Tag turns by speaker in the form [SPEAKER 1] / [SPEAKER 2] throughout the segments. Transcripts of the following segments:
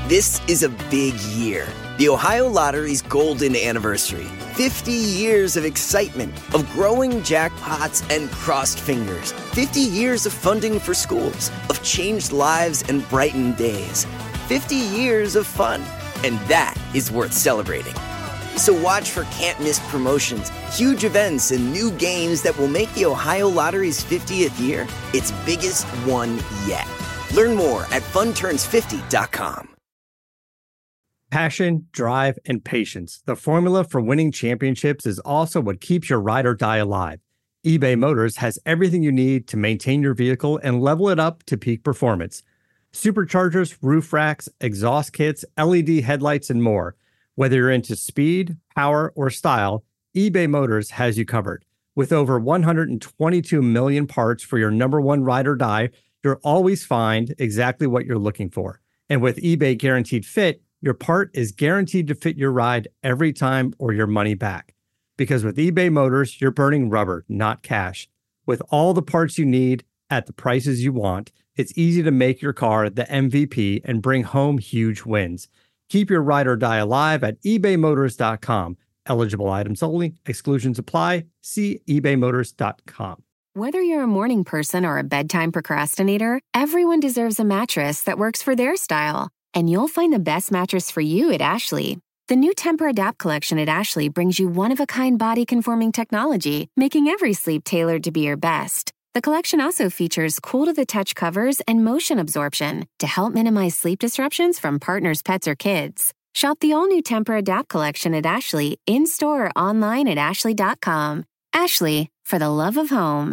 [SPEAKER 1] This is a big year. The Ohio Lottery's golden anniversary. 50 years of excitement, of growing jackpots and crossed fingers. 50 years of funding for schools, of changed lives and brightened days. 50 years of fun, and that is worth celebrating. So watch for can't-miss promotions, huge events, and new games that will make the Ohio Lottery's 50th year its biggest one yet. Learn more at funturns50.com.
[SPEAKER 2] Passion, drive, and patience. The formula for winning championships is also what keeps your ride or die alive. eBay Motors has everything you need to maintain your vehicle and level it up to peak performance. Superchargers, roof racks, exhaust kits, LED headlights, and more. Whether you're into speed, power, or style, eBay Motors has you covered. With over 122 million parts for your number one ride or die, you'll always find exactly what you're looking for. And with eBay Guaranteed Fit, your part is guaranteed to fit your ride every time or your money back. Because with eBay Motors, you're burning rubber, not cash. With all the parts you need at the prices you want, it's easy to make your car the MVP and bring home huge wins. Keep your ride or die alive at ebaymotors.com. Eligible items only. Exclusions apply. See ebaymotors.com.
[SPEAKER 3] Whether you're a morning person or a bedtime procrastinator, everyone deserves a mattress that works for their style. And you'll find the best mattress for you at Ashley. The new Tempur-Adapt collection at Ashley brings you one-of-a-kind body-conforming technology, making every sleep tailored to be your best. The collection also features cool-to-the-touch covers and motion absorption to help minimize sleep disruptions from partners, pets, or kids. Shop the all-new Tempur-Adapt collection at Ashley, in-store or online at ashley.com. Ashley, for the love of home.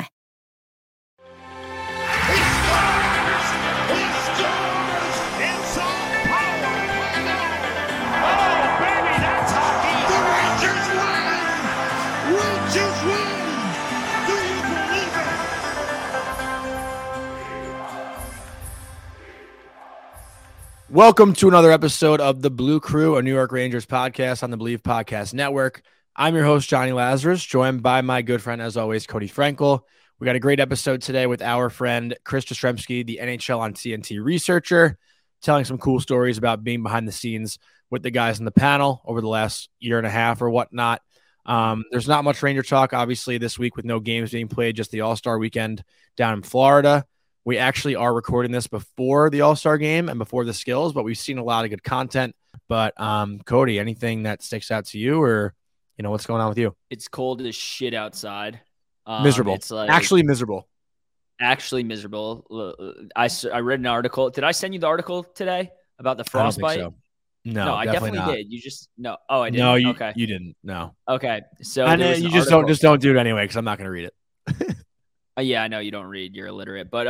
[SPEAKER 4] Welcome to another episode of The Blue Crew, a New York Rangers podcast on the Believe Podcast Network. I'm your host, Johnny Lazarus, joined by my good friend, as always, Cody Frankel. We got a great episode today with our friend, Chris Jastrzemski, the NHL on TNT researcher, telling some cool stories about being behind the scenes with the guys in the panel over the last year and a half or whatnot. There's not much Ranger talk, obviously, this week with no games being played, just the All-Star weekend down in Florida. We actually are recording this before the All-Star game and before the skills, but we've seen a lot of good content. But Cody, anything that sticks out to you, or what's going on with you?
[SPEAKER 5] It's cold as shit outside.
[SPEAKER 4] Miserable.
[SPEAKER 5] It's like
[SPEAKER 4] actually miserable.
[SPEAKER 5] Actually miserable. I read an article. Did I send you the article today about the frostbite?
[SPEAKER 4] I don't think so. No,
[SPEAKER 5] I definitely
[SPEAKER 4] not.
[SPEAKER 5] did. You just no. Oh, I didn't.
[SPEAKER 4] No,
[SPEAKER 5] okay.
[SPEAKER 4] You didn't. No.
[SPEAKER 5] Okay. So
[SPEAKER 4] and you just don't do it anyway because I'm not going to read it.
[SPEAKER 5] Yeah, I know you don't read. You're illiterate. But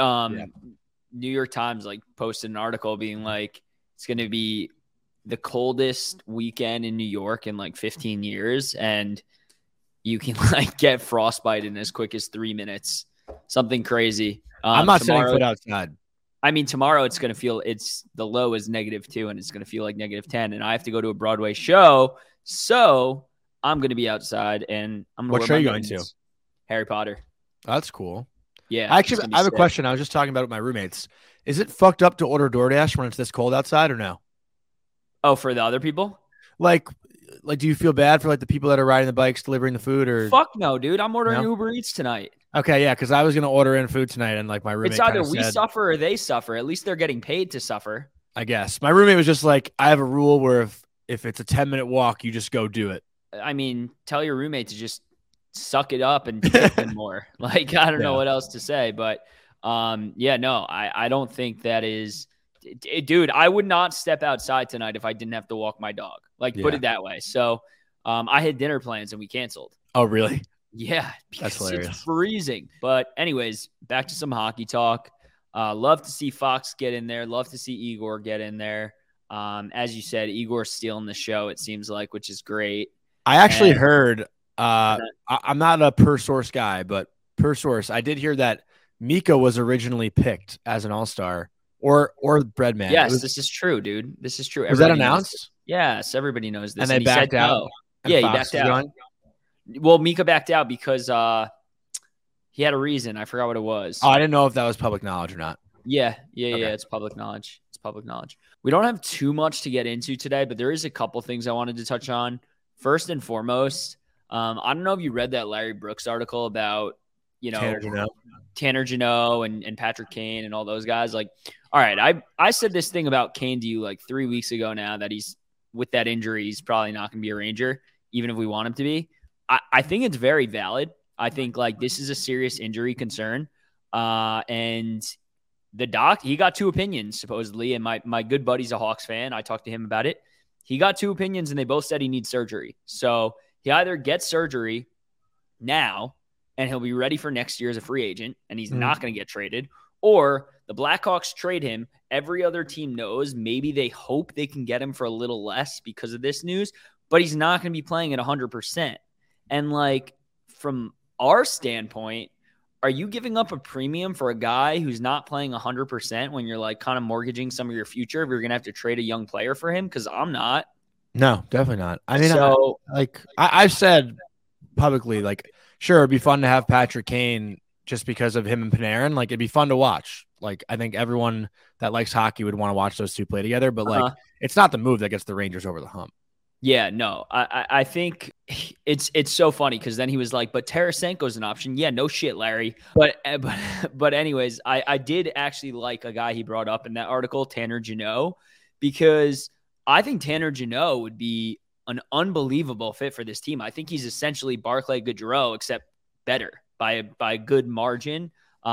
[SPEAKER 5] New York Times posted an article being like it's going to be the coldest weekend in New York in 15 years, and you can get frostbite in as quick as 3 minutes. Something crazy.
[SPEAKER 4] I'm not setting foot outside.
[SPEAKER 5] I mean, tomorrow it's going to feel the low is -2 and it's going to feel like -10, and I have to go to a Broadway show, so I'm going to be outside and I'm going to.
[SPEAKER 4] What show are you going to?
[SPEAKER 5] Harry Potter.
[SPEAKER 4] That's cool.
[SPEAKER 5] Yeah.
[SPEAKER 4] Actually, I have a question. I was just talking about it with my roommates. Is it fucked up to order DoorDash when it's this cold outside or no?
[SPEAKER 5] Oh, for the other people?
[SPEAKER 4] Like, do you feel bad for the people that are riding the bikes, delivering the food, or?
[SPEAKER 5] Fuck no, dude. I'm ordering Uber Eats tonight.
[SPEAKER 4] Okay, yeah, because I was gonna order in food tonight, and my roommate.
[SPEAKER 5] It's either we suffer or they suffer. At least they're getting paid to suffer.
[SPEAKER 4] I guess my roommate was just like, I have a rule where if it's a 10-minute walk, you just go do it.
[SPEAKER 5] I mean, tell your roommate to just suck it up and tip them more. I don't know what else to say, but I don't think that is, dude. I would not step outside tonight if I didn't have to walk my dog. Put it that way. So, I had dinner plans and we canceled.
[SPEAKER 4] Oh, really?
[SPEAKER 5] Yeah,
[SPEAKER 4] that's hilarious.
[SPEAKER 5] It's freezing. But anyways, back to some hockey talk. Love to see Fox get in there. Love to see Igor get in there. As you said, Igor's stealing the show, it seems like, which is great.
[SPEAKER 4] I actually heard. I'm not a per source guy, but per source, I did hear that Mika was originally picked as an all-star or Breadman.
[SPEAKER 5] Yes, this is true, dude. This is true.
[SPEAKER 4] Was that announced?
[SPEAKER 5] Yes, everybody knows this.
[SPEAKER 4] And they backed out.
[SPEAKER 5] No. Yeah, he backed out. Well, Mika backed out because he had a reason. I forgot what it was.
[SPEAKER 4] Oh, I didn't know if that was public knowledge or not.
[SPEAKER 5] Yeah. It's public knowledge. public knowledge. We don't have too much to get into today, but there is a couple things I wanted to touch on. First and foremost, I don't know if you read that Larry Brooks article about, Tanner Jeannot and Patrick Kane and all those guys. Like, all right, I said this thing about Kane to you like 3 weeks ago now, that he's with that injury, he's probably not going to be a Ranger, even if we want him to be. I think it's very valid. I think like this is a serious injury concern. And the doc, he got two opinions supposedly. And my good buddy's a Hawks fan. I talked to him about it. He got two opinions and they both said he needs surgery. So he either gets surgery now and he'll be ready for next year as a free agent and he's not going to get traded, or the Blackhawks trade him. Every other team knows maybe they hope they can get him for a little less because of this news, but he's not going to be playing at 100%. And like, from our standpoint, are you giving up a premium for a guy who's not playing 100% when you're like kind of mortgaging some of your future if you're going to have to trade a young player for him? Because I'm not.
[SPEAKER 4] No, definitely not. I mean, I've said publicly, like, sure, it'd be fun to have Patrick Kane just because of him and Panarin. Like, it'd be fun to watch. Like, I think everyone that likes hockey would want to watch those two play together. But, like, it's not the move that gets the Rangers over the hump.
[SPEAKER 5] Yeah, no, I think it's so funny because then he was like, but Tarasenko's an option. Yeah, no shit, Larry. But anyways, I did actually like a guy he brought up in that article, Tanner Jeannot, because I think Tanner Jeannot would be an unbelievable fit for this team. I think he's essentially Barclay Goodrow, except better by a good margin.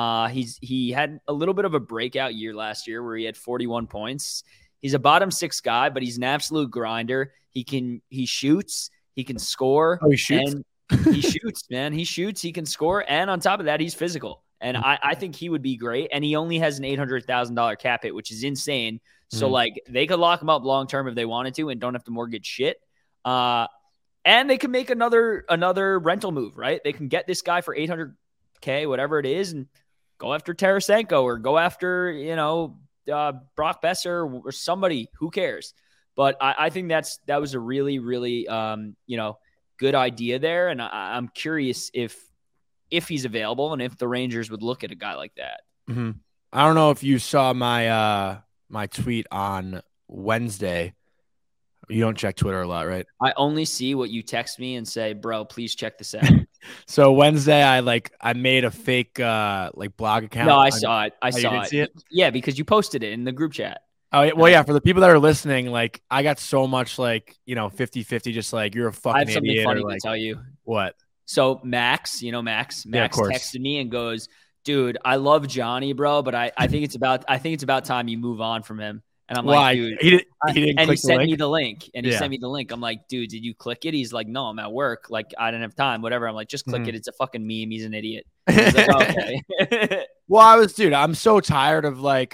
[SPEAKER 5] He had a little bit of a breakout year last year where he had 41 points. He's a bottom six guy, but he's an absolute grinder. He shoots, he can score.
[SPEAKER 4] Oh, he shoots?
[SPEAKER 5] And he shoots, man. He shoots, he can score. And on top of that, he's physical. And I think he would be great. And he only has an $800,000 cap hit, which is insane. So like they could lock him up long-term if they wanted to and don't have to mortgage shit. And they can make another rental move, right? They can get this guy for $800K, whatever it is, and go after Tarasenko or go after, Brock Besser or somebody. Who cares? But I think that was a really, really, good idea there. And I'm curious if he's available and if the Rangers would look at a guy like that.
[SPEAKER 4] Mm-hmm. I don't know if you saw my tweet on Wednesday. You don't check Twitter a lot, right?
[SPEAKER 5] I only see what you text me and say, bro, please check this out.
[SPEAKER 4] So Wednesday, I made a fake blog account.
[SPEAKER 5] No, I saw it.
[SPEAKER 4] You didn't see it?
[SPEAKER 5] Yeah, because you posted it in the group chat.
[SPEAKER 4] Oh, well, yeah. For the people that are listening, like I got so much 50-50, just like you're a fucking
[SPEAKER 5] I have something
[SPEAKER 4] idiot.
[SPEAKER 5] funny to tell you.
[SPEAKER 4] What?
[SPEAKER 5] So Max texted me and goes, dude, I love Johnny, bro, but I think it's about time you move on from him. And I'm like, dude,
[SPEAKER 4] he didn't
[SPEAKER 5] and
[SPEAKER 4] click
[SPEAKER 5] he sent
[SPEAKER 4] the link?
[SPEAKER 5] me the link. And he sent me the link. I'm like, dude, did you click it? He's like, no, I'm at work. Like, I didn't have time, whatever. I'm like, just click it. It's a fucking meme. He's an idiot. He's like, okay.
[SPEAKER 4] Well, I'm so tired of like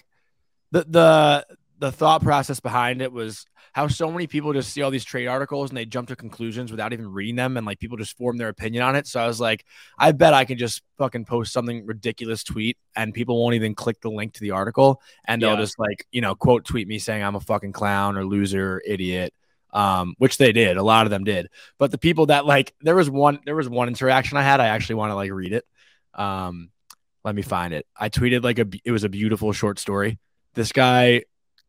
[SPEAKER 4] the thought process behind it was how so many people just see all these trade articles and they jump to conclusions without even reading them. And like people just form their opinion on it. So I was like, I bet I can just fucking post something ridiculous tweet and people won't even click the link to the article. And they'll just quote tweet me saying I'm a fucking clown or loser, idiot. Which they did. A lot of them did. But the people that there was one interaction I had. I actually want to read it. Let me find it. I tweeted it was a beautiful short story. This guy,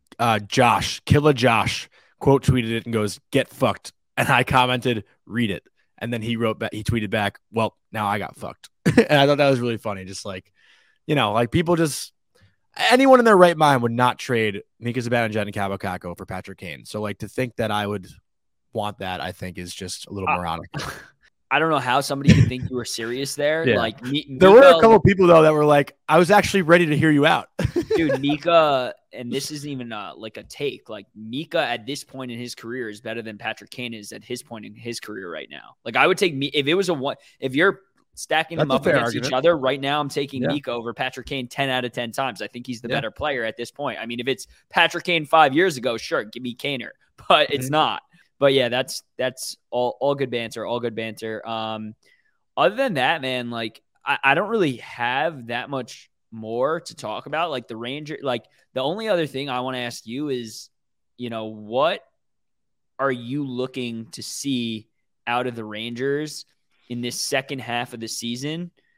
[SPEAKER 4] Killa Josh, quote tweeted it and goes, "Get fucked." And I commented, "Read it." And then he tweeted back, "Well, now I got fucked." And I thought that was really funny. Just people anyone in their right mind would not trade Mika Zibanejad and Cabo Caco for Patrick Kane. So to think that I would want that, I think is just a little moronic.
[SPEAKER 5] I don't know how somebody could think you were serious there.
[SPEAKER 4] Yeah. There were a couple of people though that were like, I was actually ready to hear you out.
[SPEAKER 5] Dude, Mika, and this isn't even a take. Like Mika at this point in his career is better than Patrick Kane is at his point in his career right now. Like I would take me if it was if you're stacking them up against each other right now, I'm taking Mika over Patrick Kane 10 out of 10 times. I think he's the better player at this point. I mean, if it's Patrick Kane 5 years ago, sure, give me Kaner, but it's not. But yeah, that's all good banter, all good banter. Other than that, man, I don't really have that much more to talk about. Like the Ranger, the only other thing I want to ask you is, what are you looking to see out of the Rangers in this second half of the season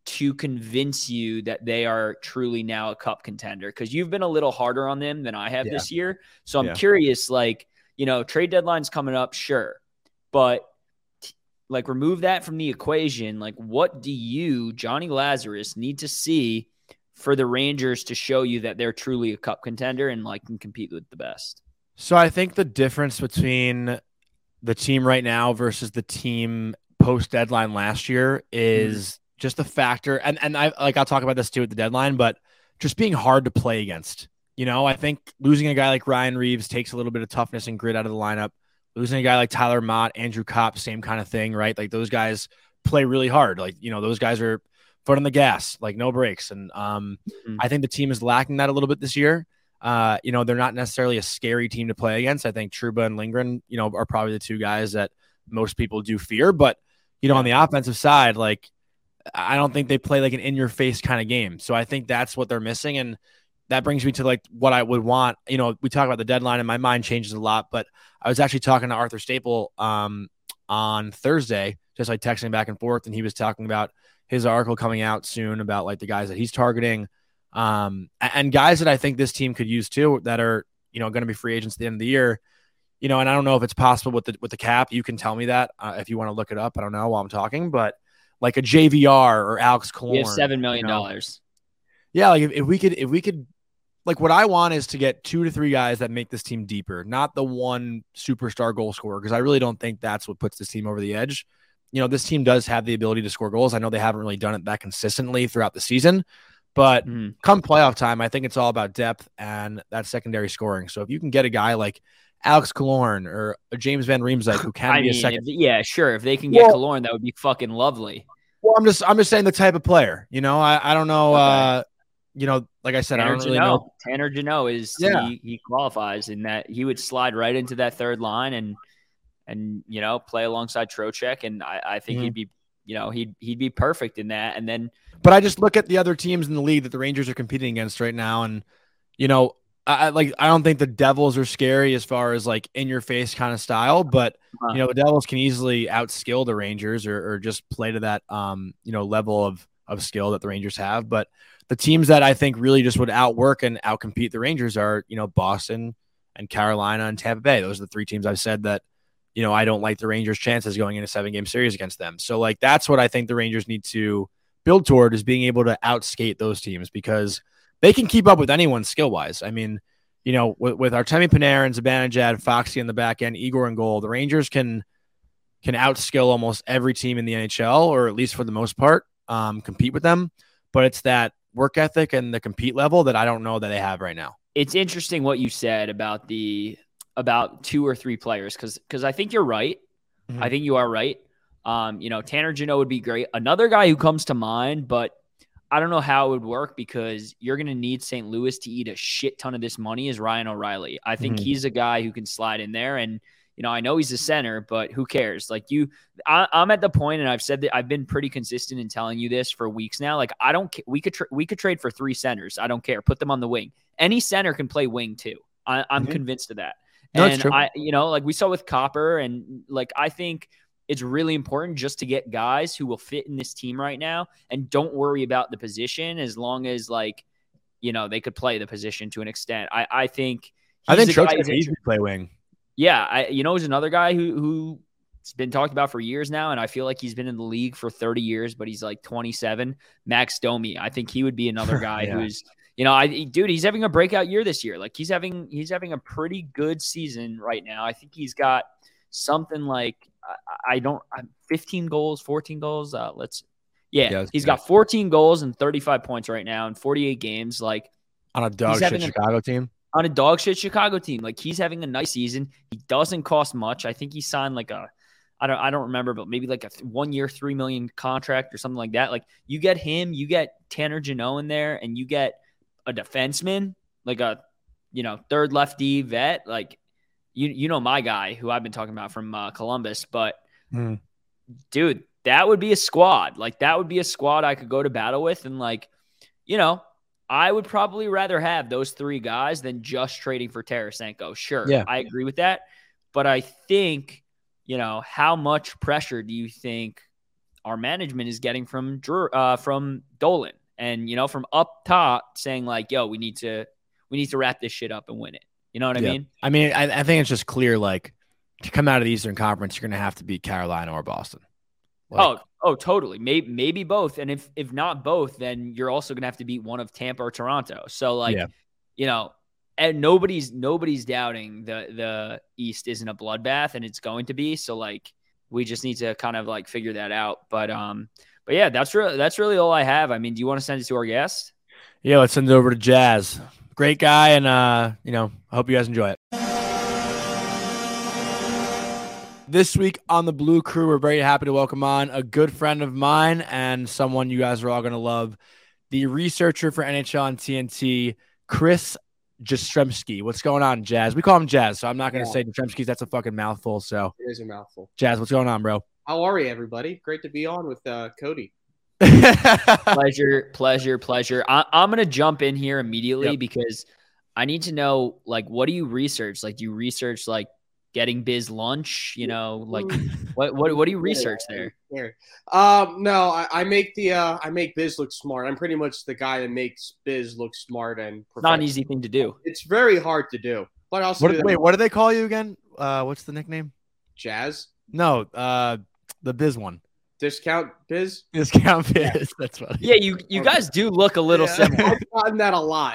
[SPEAKER 5] to convince you that they are truly now a cup contender? Because you've been a little harder on them than I have this year. So I'm curious, like, trade deadline's coming up, sure. But like, remove that from the equation. Like, what do you, Johnny Lazarus, need to see for the Rangers to show you that they're truly a cup contender and like can compete with the best?
[SPEAKER 4] So I think the difference between the team right now versus the team post deadline last year is just the factor. And I'll talk about this too at the deadline, but just being hard to play against. I think losing a guy like Ryan Reeves takes a little bit of toughness and grit out of the lineup. Losing a guy like Tyler Mott, Andrew Kopp, same kind of thing, right? Like those guys play really hard. Like, those guys are foot on the gas, like no breaks. And I think the team is lacking that a little bit this year. They're not necessarily a scary team to play against. I think Trouba and Lindgren, are probably the two guys that most people do fear. But, on the offensive side, like, I don't think they play like an in-your-face kind of game. So I think that's what they're missing. And that brings me to like what I would want. We talk about the deadline and my mind changes a lot, but I was actually talking to Arthur Staple on Thursday, just like texting back and forth. And he was talking about his article coming out soon about like the guys that he's targeting and guys that I think this team could use too, that are, going to be free agents at the end of the year. And I don't know if it's possible with the cap. You can tell me that if you want to look it up. I don't know while I'm talking, but like a JVR or Alex Killorn.
[SPEAKER 5] We have $7 million.
[SPEAKER 4] Yeah, like if we could, like what I want is to get 2 to 3 guys that make this team deeper, not the one superstar goal scorer, because I really don't think that's what puts this team over the edge. This team does have the ability to score goals. I know they haven't really done it that consistently throughout the season, but come playoff time, I think it's all about depth and that secondary scoring. So if you can get a guy like Alex Killorn or a James Van Riemsdyk who can be a second.
[SPEAKER 5] Sure. If they can get Killorn, that would be fucking lovely.
[SPEAKER 4] Well, I'm just saying the type of player, I don't know. Okay. Like I said, I don't really know.
[SPEAKER 5] Tanner Jeannot he qualifies in that he would slide right into that third line and play alongside Trocheck. And I think he'd be, he'd be perfect in that. And then,
[SPEAKER 4] but I just look at the other teams in the league that the Rangers are competing against right now. And, I don't think the Devils are scary as far as like in your face kind of style, but the Devils can easily outskill the Rangers or just play to that, level of skill that the Rangers have. But the teams that I think really just would outwork and outcompete the Rangers are, Boston and Carolina and Tampa Bay. Those are the 3 teams I've said that, I don't like the Rangers' chances going in a 7-game series against them. So like, that's what I think the Rangers need to build toward, is being able to outskate those teams, because they can keep up with anyone skill-wise. I mean, with Artemi Panarin, Zibanejad, Foxy in the back end, Igor in goal, the Rangers can outskill almost every team in the NHL, or at least for the most part, compete with them. But it's that work ethic and the compete level that I don't know that they have right now.
[SPEAKER 5] It's interesting what you said about 2 or 3 players, because I think you're right. I think you are right. Tanner Jeannot would be great. Another guy who comes to mind, but I don't know how it would work, because you're going to need St. Louis to eat a shit ton of this money, is Ryan O'Reilly. I think he's a guy who can slide in there. And, I know he's a center, but who cares? Like I'm at the point, and I've said that I've been pretty consistent in telling you this for weeks now. Like, I don't we could trade for 3 centers. I don't care. Put them on the wing. Any center can play wing too. I'm convinced of that.
[SPEAKER 4] No,
[SPEAKER 5] and
[SPEAKER 4] it's true.
[SPEAKER 5] Like we saw with Copper, and like, I think it's really important just to get guys who will fit in this team right now, and don't worry about the position, as long as like, they could play the position to an extent. I think
[SPEAKER 4] Trocheck needs to play wing.
[SPEAKER 5] Yeah. He's another guy who's been talked about for years now. And I feel like he's been in the league for 30 years, but he's like 27. Max Domi. I think he would be another guy who's, he's having a breakout year this year. Like he's having a pretty good season right now. I think he's got something like, 15 goals, 14 goals. He's got 14 goals and 35 points right now in 48 games. Like,
[SPEAKER 4] on a dog shit Chicago team.
[SPEAKER 5] On a dog shit Chicago team. Like, he's having a nice season. He doesn't cost much. I think he signed like I don't remember, but maybe like a 1-year, $3 million contract or something like that. Like, you get him, you get Tanner Jeannot in there, and you get a defenseman, like a, third lefty vet. Like, my guy who I've been talking about from Columbus, but dude, that would be a squad. Like, that would be a squad I could go to battle with. And like, I would probably rather have those 3 guys than just trading for Tarasenko. Sure. Yeah. I agree with that. But I think, how much pressure do you think our management is getting from Dolan, and from up top saying like, yo, we need to wrap this shit up and win it. You know what I mean?
[SPEAKER 4] I mean, I think it's just clear, like, to come out of the Eastern Conference, you're going to have to beat Carolina or Boston.
[SPEAKER 5] Like, oh, totally. Maybe both. And if not both, then you're also going to have to beat one of Tampa or Toronto. So like, and nobody's doubting the East isn't a bloodbath, and it's going to be. So like, we just need to kind of like figure that out. But yeah, that's really all I have. I mean, do you want to send it to our guest?
[SPEAKER 4] Yeah, let's send it over to Jazz. Great guy, and I hope you guys enjoy it. This week on the Blue Crew, we're very happy to welcome on a good friend of mine and someone you guys are all going to love, the researcher for NHL and TNT, Chris Jastrzemski. What's going on, Jazz? We call him Jazz, so I'm not going to say Jastrzemski's. That's a fucking mouthful. So
[SPEAKER 6] it is a mouthful.
[SPEAKER 4] Jazz, what's going on, bro?
[SPEAKER 6] How are you, everybody? Great to be on with Cody.
[SPEAKER 5] Pleasure. I'm going to jump in here immediately because I need to know, like, what do you research? Like, do you research, like, getting Biz lunch? Like, what do you research there?
[SPEAKER 6] No, I make Biz look smart. I'm pretty much the guy that makes Biz look smart and
[SPEAKER 5] it's not an easy thing to do.
[SPEAKER 6] It's very hard to do. But also,
[SPEAKER 4] what do they call you again? What's the nickname?
[SPEAKER 6] Jazz?
[SPEAKER 4] No, the Biz one.
[SPEAKER 6] Discount Biz?
[SPEAKER 4] Discount Biz. Yeah. That's funny.
[SPEAKER 5] Yeah, you guys do look a little similar.
[SPEAKER 6] I've gotten that a lot.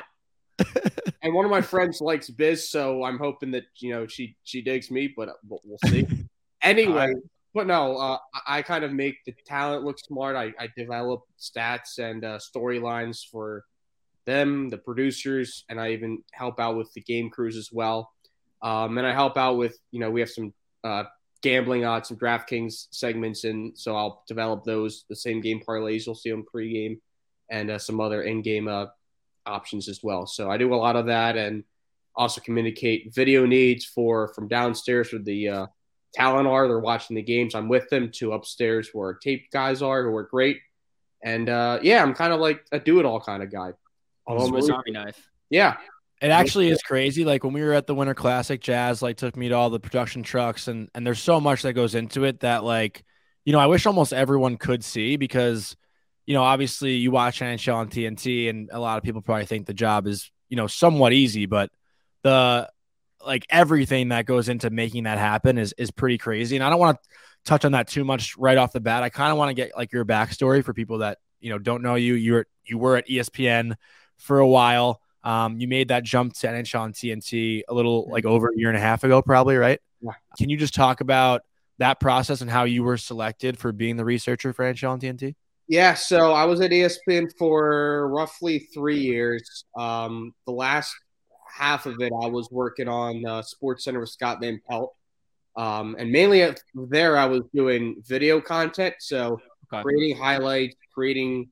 [SPEAKER 6] And one of my friends likes Biz, so I'm hoping that she digs me, but we'll see. Anyway, but no, I kind of make the talent look smart. I develop stats and storylines for them, the producers, and I even help out with the game crews as well. And I help out with we have some gambling odds, some DraftKings segments, and so I'll develop those, the same game parlays you'll see on pregame, and some other in-game options as well. So I do a lot of that, and also communicate video needs from downstairs where the talent are. They're watching the games. I'm with them, to upstairs where our tape guys are, who are great. And I'm kind of like a do-it-all kind of guy.
[SPEAKER 5] Swiss Army knife.
[SPEAKER 6] Yeah.
[SPEAKER 4] It actually is crazy. Like when we were at the Winter Classic, Jazz took me to all the production trucks, and there's so much that goes into it that I wish almost everyone could see, because obviously you watch NHL on TNT, and a lot of people probably think the job is somewhat easy, but the everything that goes into making that happen is pretty crazy. And I don't want to touch on that too much right off the bat. I kind of want to get your backstory for people that don't know you. You were at ESPN for a while. You made that jump to NHL on TNT a little over a year and a half ago, probably, right?
[SPEAKER 6] Yeah.
[SPEAKER 4] Can you just talk about that process and how you were selected for being the researcher for NHL on TNT?
[SPEAKER 6] Yeah, so I was at ESPN for roughly 3 years. The last half of it, I was working on SportsCenter with Scott Van Pelt. And mainly there, I was doing video content. So creating highlights, creating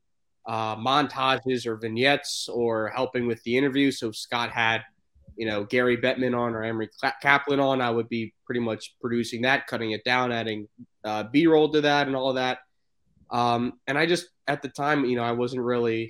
[SPEAKER 6] montages or vignettes, or helping with the interview. So if Scott had, Gary Bettman on or Emery Kaplan on, I would be pretty much producing that, cutting it down, adding B-roll to that and all of that. And I just, at the time, I wasn't really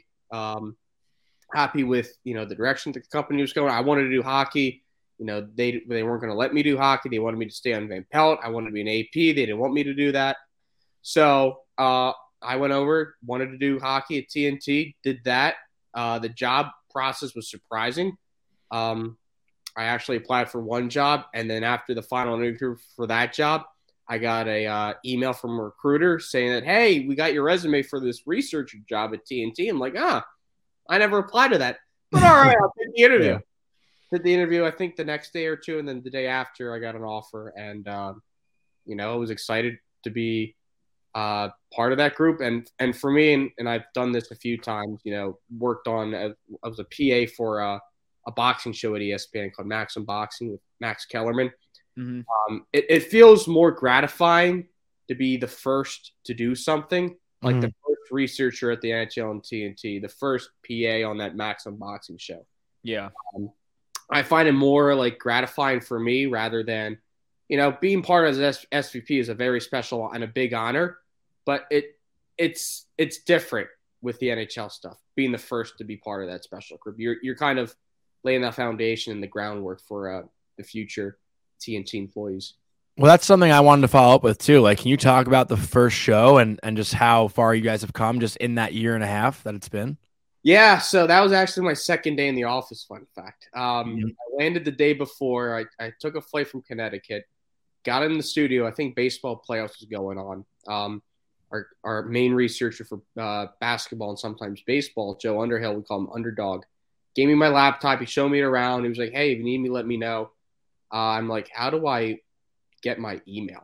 [SPEAKER 6] happy with, the direction the company was going. I wanted to do hockey. They weren't going to let me do hockey. They wanted me to stay on Van Pelt. I wanted to be an AP. They didn't want me to do that. So I went over, wanted to do hockey at TNT, did that. The job process was surprising. I actually applied for one job, and then after the final interview for that job, I got a email from a recruiter saying that, hey, we got your resume for this researcher job at TNT. I'm like, I never applied to that. But all right, I'll take the interview. Yeah. Did the interview, I think, the next day or two, and then the day after I got an offer. And, I was excited to be part of that group. And for me, and I've done this a few times, worked on, I was a PA for a boxing show at ESPN called Maxim Boxing with Max Kellerman. Mm-hmm. It feels more gratifying to be the first to do something, like the first researcher at the NHL and TNT, the first PA on that Maxim Boxing show.
[SPEAKER 5] Yeah.
[SPEAKER 6] I find it more gratifying for me rather than, being part of the SVP is a very special and a big honor, but it's different with the NHL stuff, being the first to be part of that special group. You're kind of laying that foundation and the groundwork for the future TNT employees.
[SPEAKER 4] Well, that's something I wanted to follow up with too. Like, can you talk about the first show and just how far you guys have come just in that year and a half that it's been?
[SPEAKER 6] Yeah, so that was actually my second day in the office, fun fact. I landed the day before. I took a flight from Connecticut, got in the studio. I think baseball playoffs was going on. Our main researcher for basketball and sometimes baseball, Joe Underhill, we call him Underdog, gave me my laptop. He showed me it around. He was like, hey, if you need me, let me know. I'm like, how do I get my email?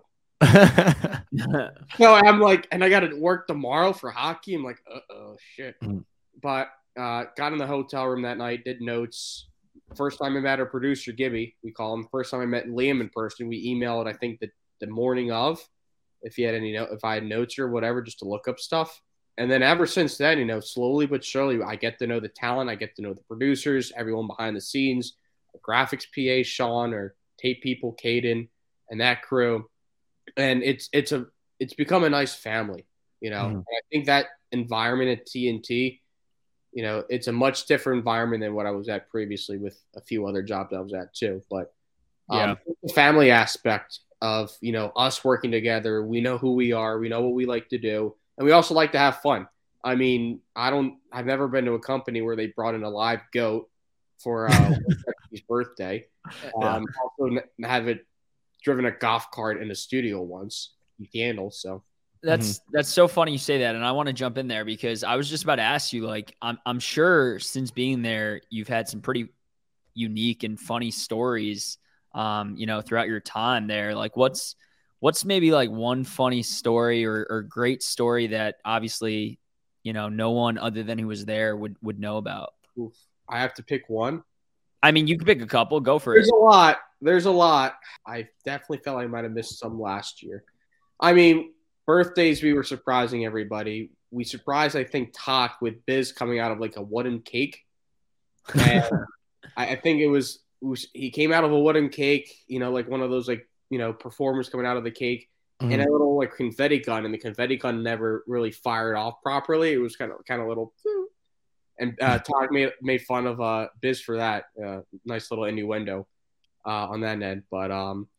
[SPEAKER 6] So I'm like, and I got to work tomorrow for hockey. I'm like, shit. But got in the hotel room that night, did notes. First time I met our producer, Gibby, we call him. First time I met Liam in person, we emailed, I think, the morning of, if he had if I had notes or whatever, just to look up stuff. And then ever since then, slowly but surely, I get to know the talent. I get to know the producers, everyone behind the scenes, graphics PA, Sean, or tape people, Caden, and that crew. And it's become a nice family, And I think that environment at TNT, it's a much different environment than what I was at previously with a few other jobs I was at too. But the family aspect of, us working together, we know who we are, we know what we like to do, and we also like to have fun. I mean, I've never been to a company where they brought in a live goat for his birthday. Also have it driven a golf cart in the studio once, handle. So
[SPEAKER 5] that's so funny you say that, and I want to jump in there because I was just about to ask you. Like, I'm sure since being there, you've had some pretty unique and funny stories, throughout your time there. Like, what's maybe like one funny story or great story that obviously, no one other than who was there would know about?
[SPEAKER 6] Oof. I have to pick one.
[SPEAKER 5] I mean, you can pick a couple. Go for it.
[SPEAKER 6] There's a lot. I definitely felt I might have missed some last year. I mean, birthdays, we were surprising everybody. We surprised, I think, Talk with Biz coming out of like a wooden cake. And I think he came out of a wooden cake, like one of those performers coming out of the cake, and a little like confetti gun, and the confetti gun never really fired off properly. It was kind of little. And Talk made fun of Biz for that. Nice little innuendo on that end. But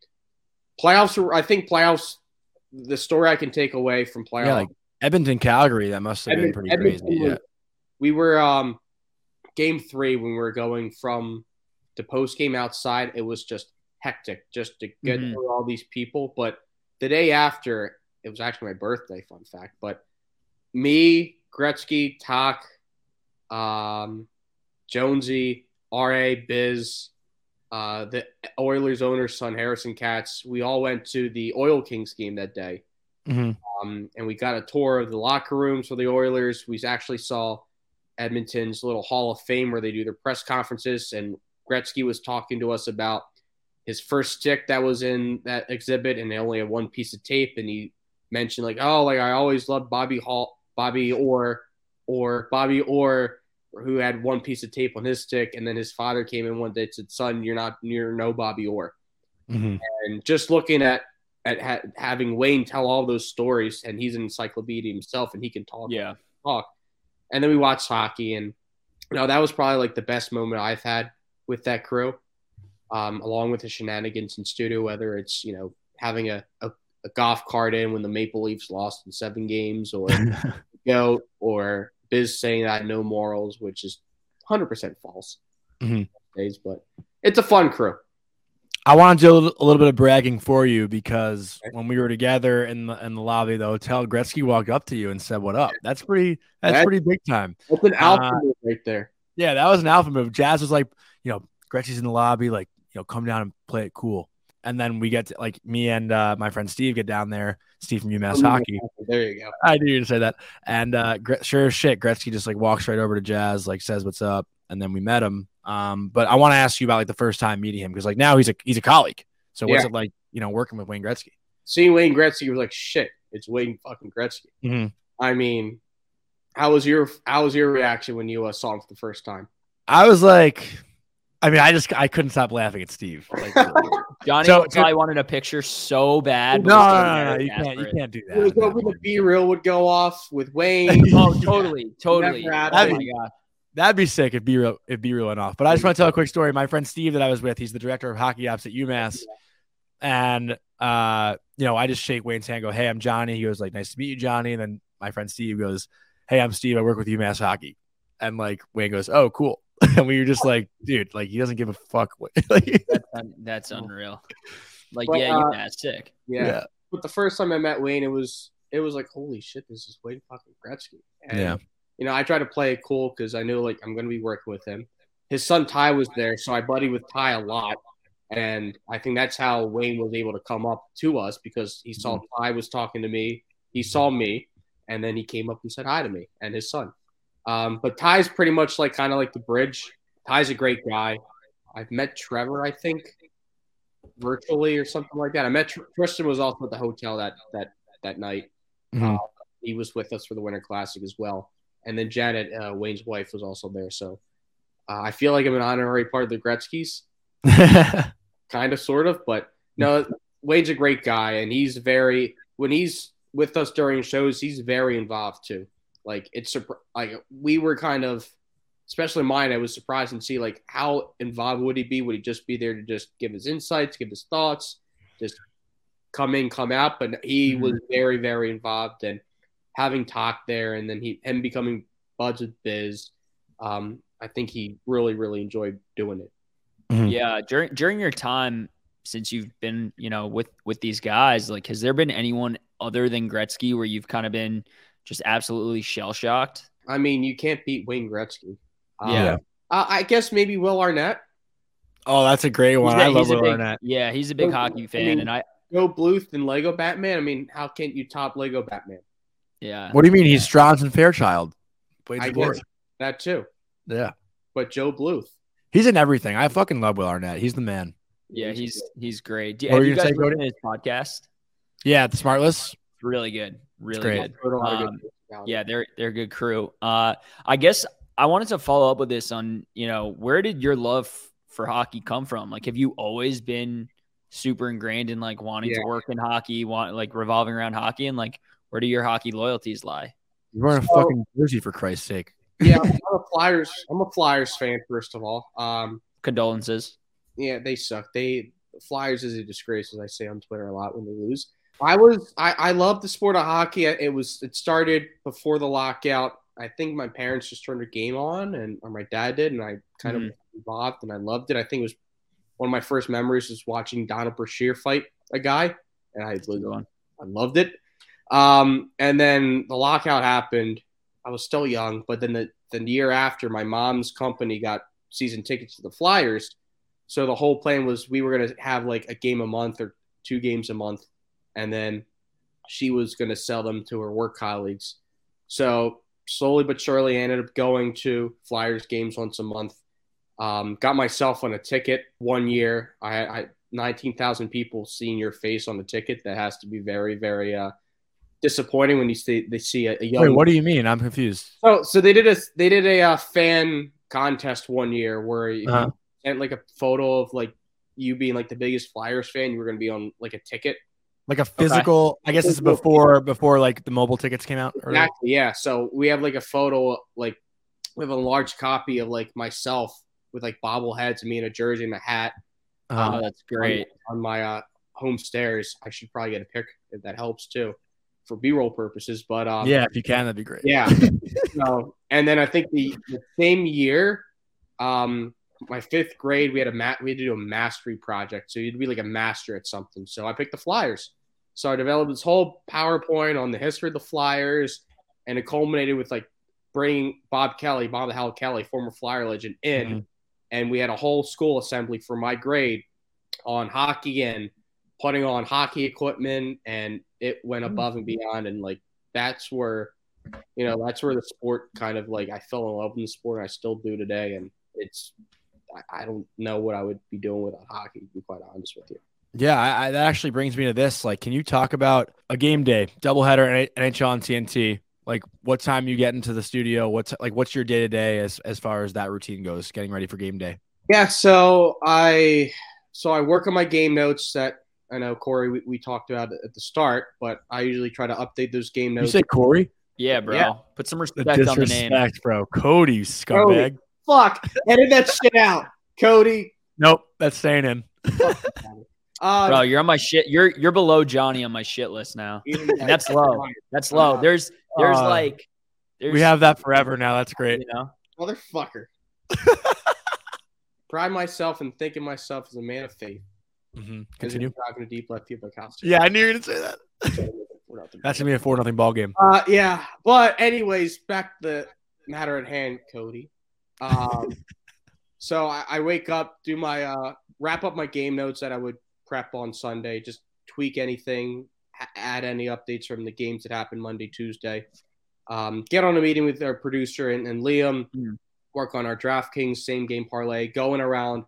[SPEAKER 6] playoffs, the story I can take away from playoffs. Yeah,
[SPEAKER 4] like Edmonton, Calgary, that must have been pretty crazy. Yeah.
[SPEAKER 6] We were game 3 when we were going from the post game outside. It was just hectic just to get through all these people. But the day after, it was actually my birthday, fun fact. But me, Gretzky, Talk, Jonesy, RA, Biz, the Oilers owner's son, Harrison Katz, we all went to the Oil Kings game that day. And we got a tour of the locker rooms for the Oilers. We actually saw Edmonton's little Hall of Fame where they do their press conferences, and Gretzky was talking to us about his first stick that was in that exhibit, and they only had one piece of tape, and he mentioned I always loved Bobby Orr, who had one piece of tape on his stick, and then his father came in one day and said, "Son, you're no Bobby Orr." And just looking at having Wayne tell all those stories, and he's an encyclopedia himself, and he can talk.
[SPEAKER 5] Yeah.
[SPEAKER 6] And then we watched hockey, and that was probably like the best moment I've had with that crew, along with the shenanigans in studio, whether it's having a golf cart in when the Maple Leafs lost in 7 games, or goat, or Biz saying that I had no morals, which is 100% false. But it's a fun crew.
[SPEAKER 4] I want to do a little bit of bragging for you because when we were together in the lobby of the hotel, Gretzky walked up to you and said, "What up?" That's pretty big time.
[SPEAKER 6] That's an alpha move right there.
[SPEAKER 4] Yeah, that was an alpha move. Jazz was like, Gretzky's in the lobby, come down and play it cool. And then we get to, me and my friend Steve get down there. Steve from UMass Hockey.
[SPEAKER 6] There you go.
[SPEAKER 4] I knew you to say that. And sure as shit, Gretzky just walks right over to Jazz, says what's up, and then we met him. But I want to ask you about the first time meeting him, because now he's a colleague. So what's it like, working with Wayne Gretzky?
[SPEAKER 6] Seeing Wayne Gretzky was like, shit, it's Wayne fucking Gretzky. I mean, how was your reaction when you saw him for the first time?
[SPEAKER 4] I was like, I couldn't stop laughing at Steve.
[SPEAKER 5] Johnny probably wanted a picture so bad.
[SPEAKER 4] No, you can't do that.
[SPEAKER 6] It was when the B-reel would go off with Wayne.
[SPEAKER 5] Oh, totally.
[SPEAKER 4] That'd be sick if B-reel went off. But I just want to tell a quick story. My friend Steve that I was with, he's the director of hockey ops at UMass. And I just shake Wayne's hand, go, "Hey, I'm Johnny." He goes like, "Nice to meet you, Johnny." And then my friend Steve goes, "Hey, I'm Steve. I work with UMass Hockey." And like Wayne goes, "Oh, cool." And we were just like, dude, like he doesn't give a fuck.
[SPEAKER 5] That's unreal. Like,
[SPEAKER 6] But,
[SPEAKER 5] UMass sick.
[SPEAKER 6] Yeah. But the first time I met Wayne, it was like, holy shit, this is Wayne fucking Gretzky. And, I tried to play it cool because I knew like I'm going to be working with him. His son Ty was there, so I buddied with Ty a lot. And I think that's how Wayne was able to come up to us because he saw Ty was talking to me. He saw me, and then he came up and said hi to me and his son. But Ty's pretty much like kind of like the bridge. Ty's a great guy. I've met Trevor, I think, virtually or something like that. I met Tristan was also at the hotel that night.
[SPEAKER 4] Mm-hmm.
[SPEAKER 6] He was with us for the Winter Classic as well. And then Janet, Wayne's wife, was also there. So I feel like I'm an honorary part of the Gretzky's. Kind of, sort of, but no, Wade's a great guy, and when he's with us during shows, he's very involved too. Like it's like we were kind of, especially mine, I was surprised and see like how involved would he be? Would he just be there to just give his insights, give his thoughts, just come in, come out? But he was very, very involved, and having talked there, and then him becoming buds with Biz, I think he really, really enjoyed doing it.
[SPEAKER 5] Yeah, during your time since you've been, with these guys, like, has there been anyone other than Gretzky where you've kind of been just absolutely shell shocked?
[SPEAKER 6] I mean, you can't beat Wayne Gretzky.
[SPEAKER 5] Yeah,
[SPEAKER 6] I guess maybe Will Arnett.
[SPEAKER 4] Oh, that's a great one. I love Will Arnett.
[SPEAKER 5] Yeah, he's a big hockey fan, and
[SPEAKER 6] Joe Bluth and Lego Batman. I mean, how can't you top Lego Batman?
[SPEAKER 5] Yeah.
[SPEAKER 4] What do you mean? He's Strauss and Fairchild.
[SPEAKER 6] I guess that too.
[SPEAKER 4] Yeah,
[SPEAKER 6] but Joe Bluth.
[SPEAKER 4] He's in everything. I fucking love Will Arnett. He's the man.
[SPEAKER 5] Yeah, he's great.
[SPEAKER 4] Have
[SPEAKER 5] you guys listened to his podcast?
[SPEAKER 4] Yeah, the Smartless.
[SPEAKER 5] Really good. Really
[SPEAKER 4] great.
[SPEAKER 5] good. Yeah, they're a good crew. I guess I wanted to follow up with this on, where did your love for hockey come from? Like, have you always been super ingrained in like wanting to work in hockey, like revolving around hockey, and like where do your hockey loyalties lie?
[SPEAKER 4] You're wearing a fucking jersey, for Christ's sake.
[SPEAKER 6] Yeah, I'm a Flyers fan, first of all.
[SPEAKER 5] Condolences.
[SPEAKER 6] Yeah, they suck. Flyers is a disgrace, as I say on Twitter a lot when they lose. I love the sport of hockey. It started before the lockout. I think my parents just turned a game on, or my dad did, and I kind of involved, and I loved it. I think it was one of my first memories was watching Donald Brashear fight a guy, and I loved it. And then the lockout happened. I was still young, but then the year after, my mom's company got season tickets to the Flyers. So the whole plan was we were going to have like a game a month or 2 games a month. And then she was going to sell them to her work colleagues. So slowly but surely, I ended up going to Flyers games once a month. Got myself on a ticket one year. I had 19,000 people seeing your face on the ticket. That has to be very, very disappointing when they see a young.
[SPEAKER 4] Wait, what do you mean? I'm confused.
[SPEAKER 6] So they did a fan contest one year where you sent like a photo of like you being like the biggest Flyers fan. You were going to be on like a ticket,
[SPEAKER 4] like a physical. Okay. I guess it's before like the mobile tickets came out.
[SPEAKER 6] Exactly. Yeah. So we have like a photo, like we have a large copy of like myself with like bobbleheads and me in a jersey and a hat.
[SPEAKER 5] Oh, that's great.
[SPEAKER 6] On my home stairs. I should probably get a pic if that helps too, for B-roll purposes. But
[SPEAKER 4] yeah, if you can, that'd be great.
[SPEAKER 6] Yeah. And then I think the same year, my 5th grade, we had to do a mastery project. So you'd be like a master at something. So I picked the Flyers. So I developed this whole PowerPoint on the history of the Flyers, and it culminated with like bringing Bob the Hell Kelly, former Flyer legend, in. And we had a whole school assembly for my grade on hockey and putting on hockey equipment, and it went above and beyond. And like, that's where the sport kind of like, I fell in love with the sport, and I still do today. And I don't know what I would be doing without hockey, to be quite honest with you.
[SPEAKER 4] Yeah, that actually brings me to this. Like, can you talk about a game day, doubleheader, NHL and TNT? Like, what time you get into the studio? What's your day to day as far as that routine goes, getting ready for game day?
[SPEAKER 6] Yeah, so I work on my game notes that I know Corey we talked about at the start, but I usually try to update those game notes.
[SPEAKER 4] You say Corey?
[SPEAKER 5] Yeah, bro. Yeah. Put some respect on the name.
[SPEAKER 4] Bro. Cody, you scumbag.
[SPEAKER 6] Fuck, edit that shit out, Cody.
[SPEAKER 4] Nope, that's staying in.
[SPEAKER 5] Bro, you're on my shit. You're below Johnny on my shit list now. And that's low. That's low. There's
[SPEAKER 4] we have that forever now. That's great.
[SPEAKER 5] You know,
[SPEAKER 6] motherfucker. Pride myself and thinking myself as a man of faith.
[SPEAKER 4] Mm-hmm. Continue.
[SPEAKER 6] Driving a deep left field by Costa.
[SPEAKER 4] Yeah, I knew you were gonna say that. That's gonna be a 4-0 ball game.
[SPEAKER 6] Yeah. But anyways, back to the matter at hand, Cody. So I wake up, do my wrap up my game notes that I would prep on Sunday, just tweak anything, add any updates from the games that happened Monday, Tuesday. Get on a meeting with our producer and Liam, work on our DraftKings same game parlay, going around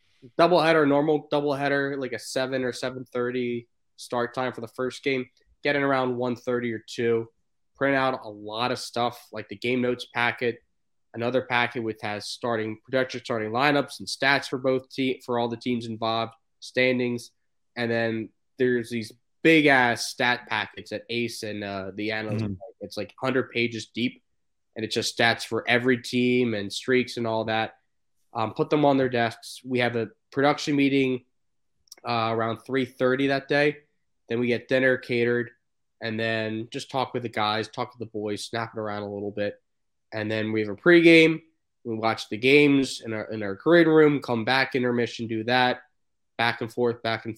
[SPEAKER 6] normal doubleheader, like a 7 or 7:30 start time for the first game, getting around 1:30 or 2, print out a lot of stuff like the game notes packet, another packet which has projected starting lineups and stats for for all the teams involved, standings, and then there's these big ass stat packets at Ace and the analyst. It's like 100 pages deep, and it's just stats for every team and streaks and all that. Put them on their desks. We have a production meeting around 3:30 that day. Then we get dinner catered, and then just talk with the guys, talk to the boys, snap it around a little bit. And then we have a pregame. We watch the games in our green room, come back, intermission, do that. Back and forth,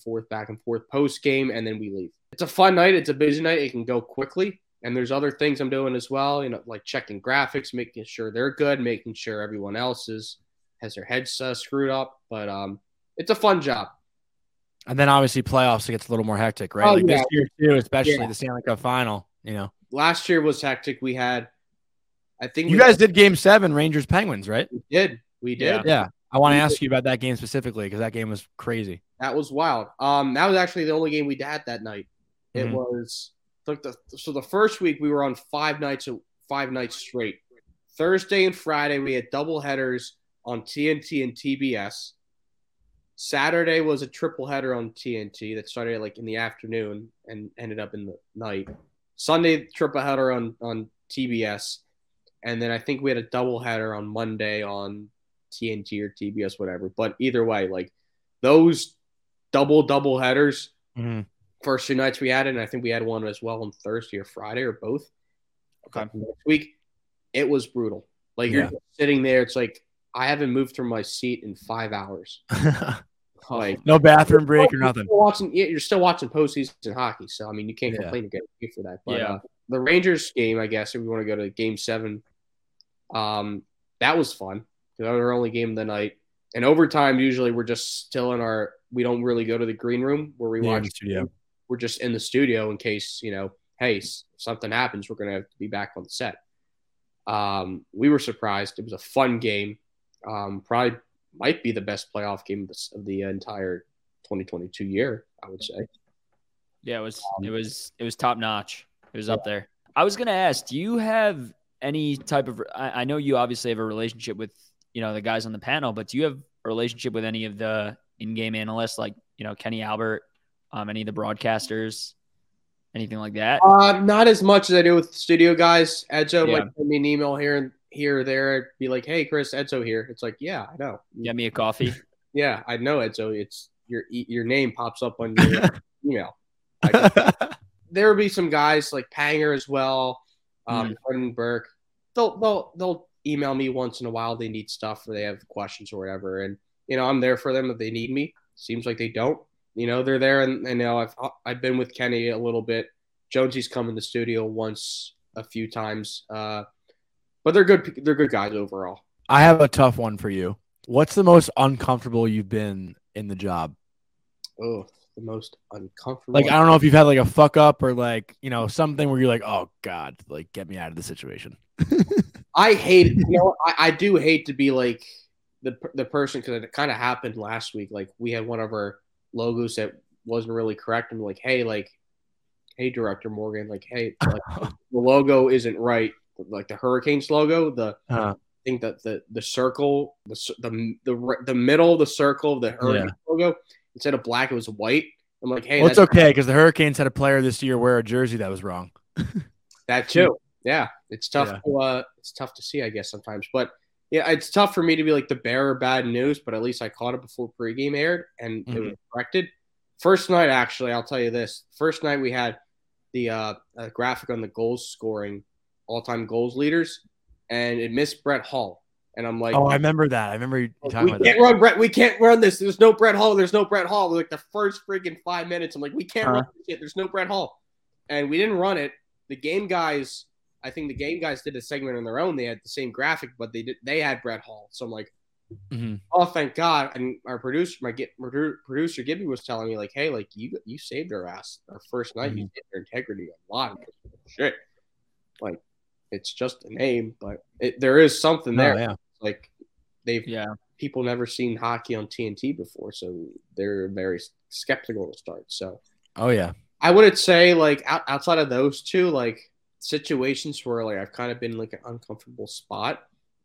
[SPEAKER 6] post game, and then we leave. It's a fun night. It's a busy night. It can go quickly. And there's other things I'm doing as well, like checking graphics, making sure they're good, making sure everyone else has their heads screwed up. But it's a fun job.
[SPEAKER 4] And then obviously playoffs, it gets a little more hectic, right? This year too, especially the Stanley Cup final.
[SPEAKER 6] Last year was hectic. We had, I think
[SPEAKER 4] you guys did Game 7, Rangers Penguins, right?
[SPEAKER 6] We did.
[SPEAKER 4] Yeah. I want to ask you about that game specifically because that game was crazy.
[SPEAKER 6] That was wild. That was actually the only game we had that night. It was so the first week we were on 5 nights straight. Thursday and Friday we had double headers on TNT and TBS. Saturday was a triple header on TNT that started like in the afternoon and ended up in the night. Sunday triple header on TBS, and then I think we had a double header on Monday on TNT or TBS, whatever. But either way, like those double headers, first 2 nights we had it, and I think we had one as well on Thursday or Friday or both.
[SPEAKER 5] Okay.
[SPEAKER 6] Next week, it was brutal. Like you're just sitting there, it's like I haven't moved from my seat in 5 hours. Like
[SPEAKER 4] no bathroom break or nothing.
[SPEAKER 6] You're still watching postseason hockey, so I mean you can't complain for that. But the Rangers game, I guess, if we want to go to Game 7, that was fun. That was our only game of the night. And overtime, usually we're just still we don't really go to the green room where we watch.
[SPEAKER 4] Studio.
[SPEAKER 6] We're just in the studio in case, hey, if something happens, we're going to have to be back on the set. We were surprised. It was a fun game. Probably might be the best playoff game of the entire 2022 year, I would say.
[SPEAKER 5] Yeah, it was top notch. It was up there. I was going to ask, do you have any type of – I know you obviously have a relationship with, the guys on the panel, but do you have a relationship with any of the in-game analysts like, Kenny Albert, any of the broadcasters, anything like that?
[SPEAKER 6] Not as much as I do with the studio guys. Edzo might send me an email here or there, be like, "Hey, Chris, Edzo here." It's like, yeah, I know.
[SPEAKER 5] Get me a coffee.
[SPEAKER 6] Yeah, I know, Edzo. It's your name pops up on your email. There will be some guys like Panger as well, Jordan Burke. They'll email me once in a while. They need stuff or they have questions or whatever, and I'm there for them if they need me. Seems like they don't. They're there, and I've been with Kenny a little bit. Jonesy's come in the studio once a few times, but they're good. They're good guys overall.
[SPEAKER 4] I have a tough one for you. What's the most uncomfortable you've been in the job?
[SPEAKER 6] Oh, the most uncomfortable.
[SPEAKER 4] Like I don't know if you've had like a fuck up or like something where you're like, oh God, like get me out of the situation.
[SPEAKER 6] I hate it. I do hate to be like the person because it kind of happened last week. Like we had one of our logos that wasn't really correct. I'm like, hey, Director Morgan, like, hey, like, the logo isn't right. Like the Hurricanes logo, I think that the circle, the middle of the circle of the Hurricanes logo, instead of black, it was white. I'm like, hey,
[SPEAKER 4] well, it's okay because the Hurricanes had a player this year wear a jersey that was wrong.
[SPEAKER 6] That too. Yeah, it's tough. It's tough to see, I guess, sometimes. But yeah, it's tough for me to be like the bearer of bad news. But at least I caught it before pregame aired, and it was corrected. First night, actually, I'll tell you this. First night we had the graphic on the goals scoring, all-time goals leaders, and it missed Brett Hull. And I'm like,
[SPEAKER 4] oh, I remember that. I remember you talking about that.
[SPEAKER 6] We can't run this. There's no Brett Hull. There's no Brett Hull. Like the first freaking 5 minutes, I'm like, we can't run this shit. There's no Brett Hull. And we didn't run it. The game guys, I think the game guys did a segment on their own. They had the same graphic, but they had Brett Hull. So I'm like, oh, thank God. And our producer, producer Gibby was telling me like, hey, like you saved our ass our first night. You saved their integrity a lot. Shit. Like, it's just a name, but there is something there.
[SPEAKER 4] Yeah.
[SPEAKER 6] Like people never seen hockey on TNT before, so they're very skeptical to start. So, I wouldn't say like outside of those two, like situations where like I've kind of been like an uncomfortable spot.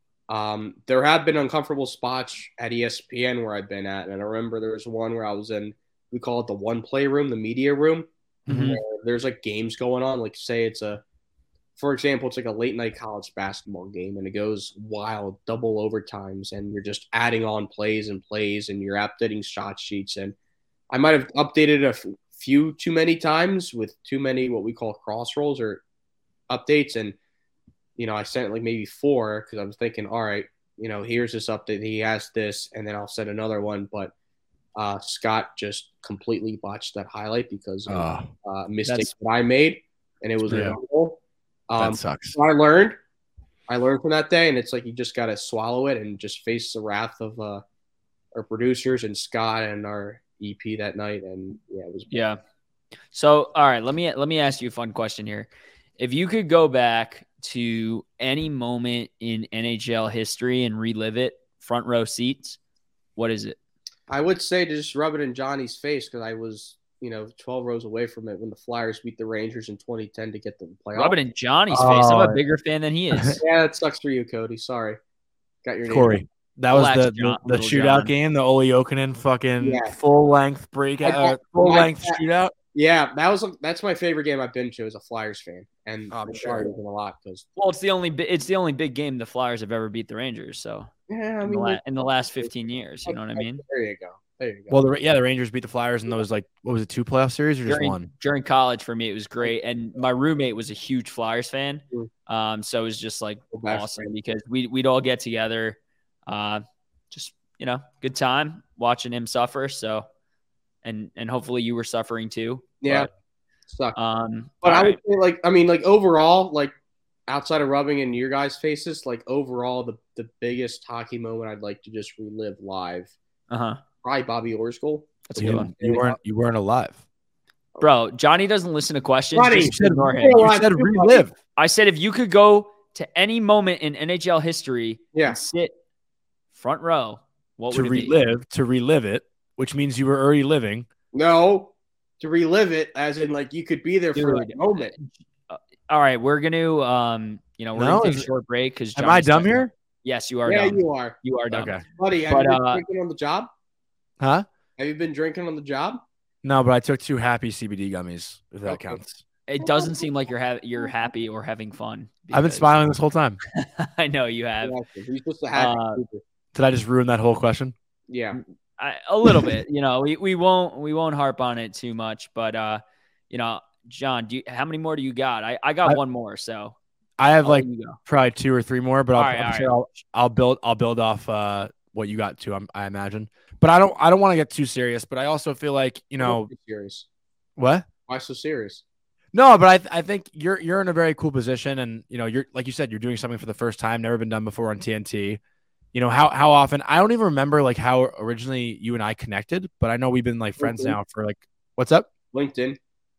[SPEAKER 6] There have been uncomfortable spots at ESPN where I've been at, and I remember there was one where I was in. We call it the one play room, the media room. Where there's like games going on. Like say for example, it's like a late night college basketball game and it goes wild, double overtimes, and you're just adding on plays and you're updating shot sheets. And I might have updated a few too many times with too many what we call cross rolls or updates. And, I sent like maybe 4 because I was thinking, all right, here's this update. He has this, and then I'll send another one. But Scott just completely botched that highlight because of mistakes that I made, and it was horrible.
[SPEAKER 4] That sucks.
[SPEAKER 6] So I learned from that day, and it's like you just got to swallow it and just face the wrath of our producers and Scott and our EP that night. And it was bad.
[SPEAKER 5] So all right, let me ask you a fun question here. If you could go back to any moment in NHL history and relive it, front row seats, what is it?
[SPEAKER 6] I would say to just rub it in Johnny's face because I was 12 rows away from it when the Flyers beat the Rangers in 2010 to get the playoffs.
[SPEAKER 5] Rub it in Johnny's face. I'm a bigger fan than he is.
[SPEAKER 6] Yeah, it sucks for you, Cody. Sorry. Got your name.
[SPEAKER 4] Corey. That was the shootout game, the Olli Jokinen fucking full-length breakout, full-length shootout.
[SPEAKER 6] Yeah, that's my favorite game I've been to as a Flyers fan, and I'm sure it was a lot because.
[SPEAKER 5] Well, it's the only big game the Flyers have ever beat the Rangers. So in the last 15 years, you know what I mean?
[SPEAKER 6] There you go.
[SPEAKER 4] Well, the Rangers beat the Flyers in those, like, what was it, 2 playoff series or just one?
[SPEAKER 5] During college, for me, it was great. And my roommate was a huge Flyers fan. So it was just, like, awesome because we'd all get together. Just, good time watching him suffer. So, and hopefully you were suffering too.
[SPEAKER 6] Yeah. Sucked.
[SPEAKER 5] But
[SPEAKER 6] I would say, overall, like, outside of rubbing in your guys' faces, like, overall, the biggest hockey moment I'd like to just relive live. Probably Bobby Orr's goal.
[SPEAKER 5] That's a good one.
[SPEAKER 4] You weren't alive,
[SPEAKER 5] bro. Johnny doesn't listen to questions.
[SPEAKER 6] Just
[SPEAKER 5] ignore him.
[SPEAKER 4] You said relive.
[SPEAKER 5] I said if you could go to any moment in NHL history and sit front row, what would it be?
[SPEAKER 4] To relive it, which means you were already living.
[SPEAKER 6] No, to relive it, as in like you could be there for a moment.
[SPEAKER 5] All right, we're gonna we're gonna take a short break because.
[SPEAKER 4] Am I dumb here?
[SPEAKER 5] Yes, you are.
[SPEAKER 6] Yeah,
[SPEAKER 5] dumb.
[SPEAKER 6] you are.
[SPEAKER 5] You are dumb,
[SPEAKER 4] okay,
[SPEAKER 6] buddy. Have you been drinking on the job?
[SPEAKER 4] Huh?
[SPEAKER 6] Have you been drinking on the job?
[SPEAKER 4] No, but I took 2 happy CBD gummies. If that counts.
[SPEAKER 5] It doesn't seem like you're happy or having fun.
[SPEAKER 4] I've been smiling this whole time.
[SPEAKER 5] I know you have.
[SPEAKER 6] You're supposed to have.
[SPEAKER 4] Did I just ruin that whole question?
[SPEAKER 6] Yeah,
[SPEAKER 5] a little bit. We won't harp on it too much, but John, how many more do you got? I got one more, so
[SPEAKER 4] I have probably 2 or 3 more, but I'm sure I'll build off what you got to. I imagine, but I don't want to get too serious. But I also feel like
[SPEAKER 6] serious.
[SPEAKER 4] What?
[SPEAKER 6] Why so serious?
[SPEAKER 4] No, but I think you're in a very cool position, and you're like you said, you're doing something for the first time, never been done before on TNT. How often? I don't even remember like how originally you and I connected, but I know we've been like friends now for like what's up?
[SPEAKER 6] LinkedIn.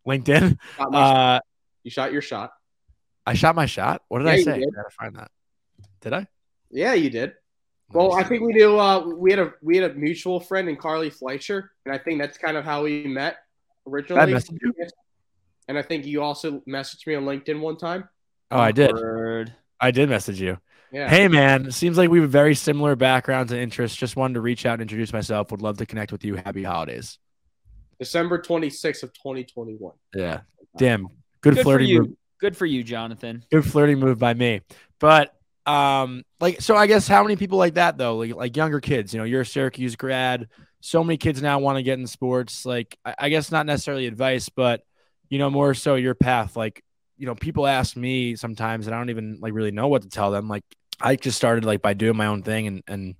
[SPEAKER 6] You shot your shot.
[SPEAKER 4] I shot my shot. What did I say? I gotta find that. Did I?
[SPEAKER 6] Yeah, you did. Well, I think we do. We had a mutual friend in Carly Fleischer, and I think that's kind of how we met originally.
[SPEAKER 4] I messaged you?
[SPEAKER 6] And I think you also messaged me on LinkedIn one time.
[SPEAKER 4] Oh, I did.
[SPEAKER 5] Word.
[SPEAKER 4] I did message you.
[SPEAKER 6] Yeah.
[SPEAKER 4] Hey, man. It seems like we have very similar backgrounds and interests. Just wanted to reach out and introduce myself. Would love to connect with you. Happy holidays.
[SPEAKER 6] December 26th of 2021.
[SPEAKER 4] Yeah. Damn. Good flirting move.
[SPEAKER 5] Good for you, Jonathan.
[SPEAKER 4] Good flirting move by me. But So I guess how many people like that though? Like younger kids, you're a Syracuse grad. So many kids now want to get in sports. Like, I guess not necessarily advice, but, more so your path. Like, people ask me sometimes and I don't even like really know what to tell them. Like I just started like by doing my own thing and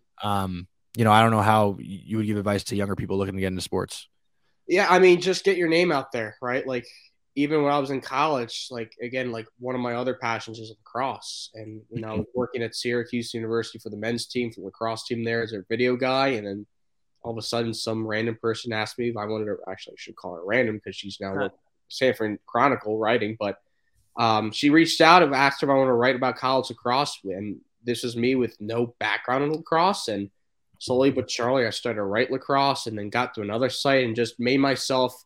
[SPEAKER 4] I don't know how you would give advice to younger people looking to get into sports.
[SPEAKER 6] Yeah. I mean, just get your name out there, right? Like, even when I was in college, like, again, like one of my other passions is lacrosse. And, I was working at Syracuse University for the men's team, for the lacrosse team there as a video guy. And then all of a sudden, some random person asked me if I wanted to, actually, I should call her random because she's now with Sanford Chronicle writing. But she reached out and asked her if I wanted to write about college lacrosse. And this is me with no background in lacrosse. And slowly but surely, I started to write lacrosse and then got to another site and just made myself,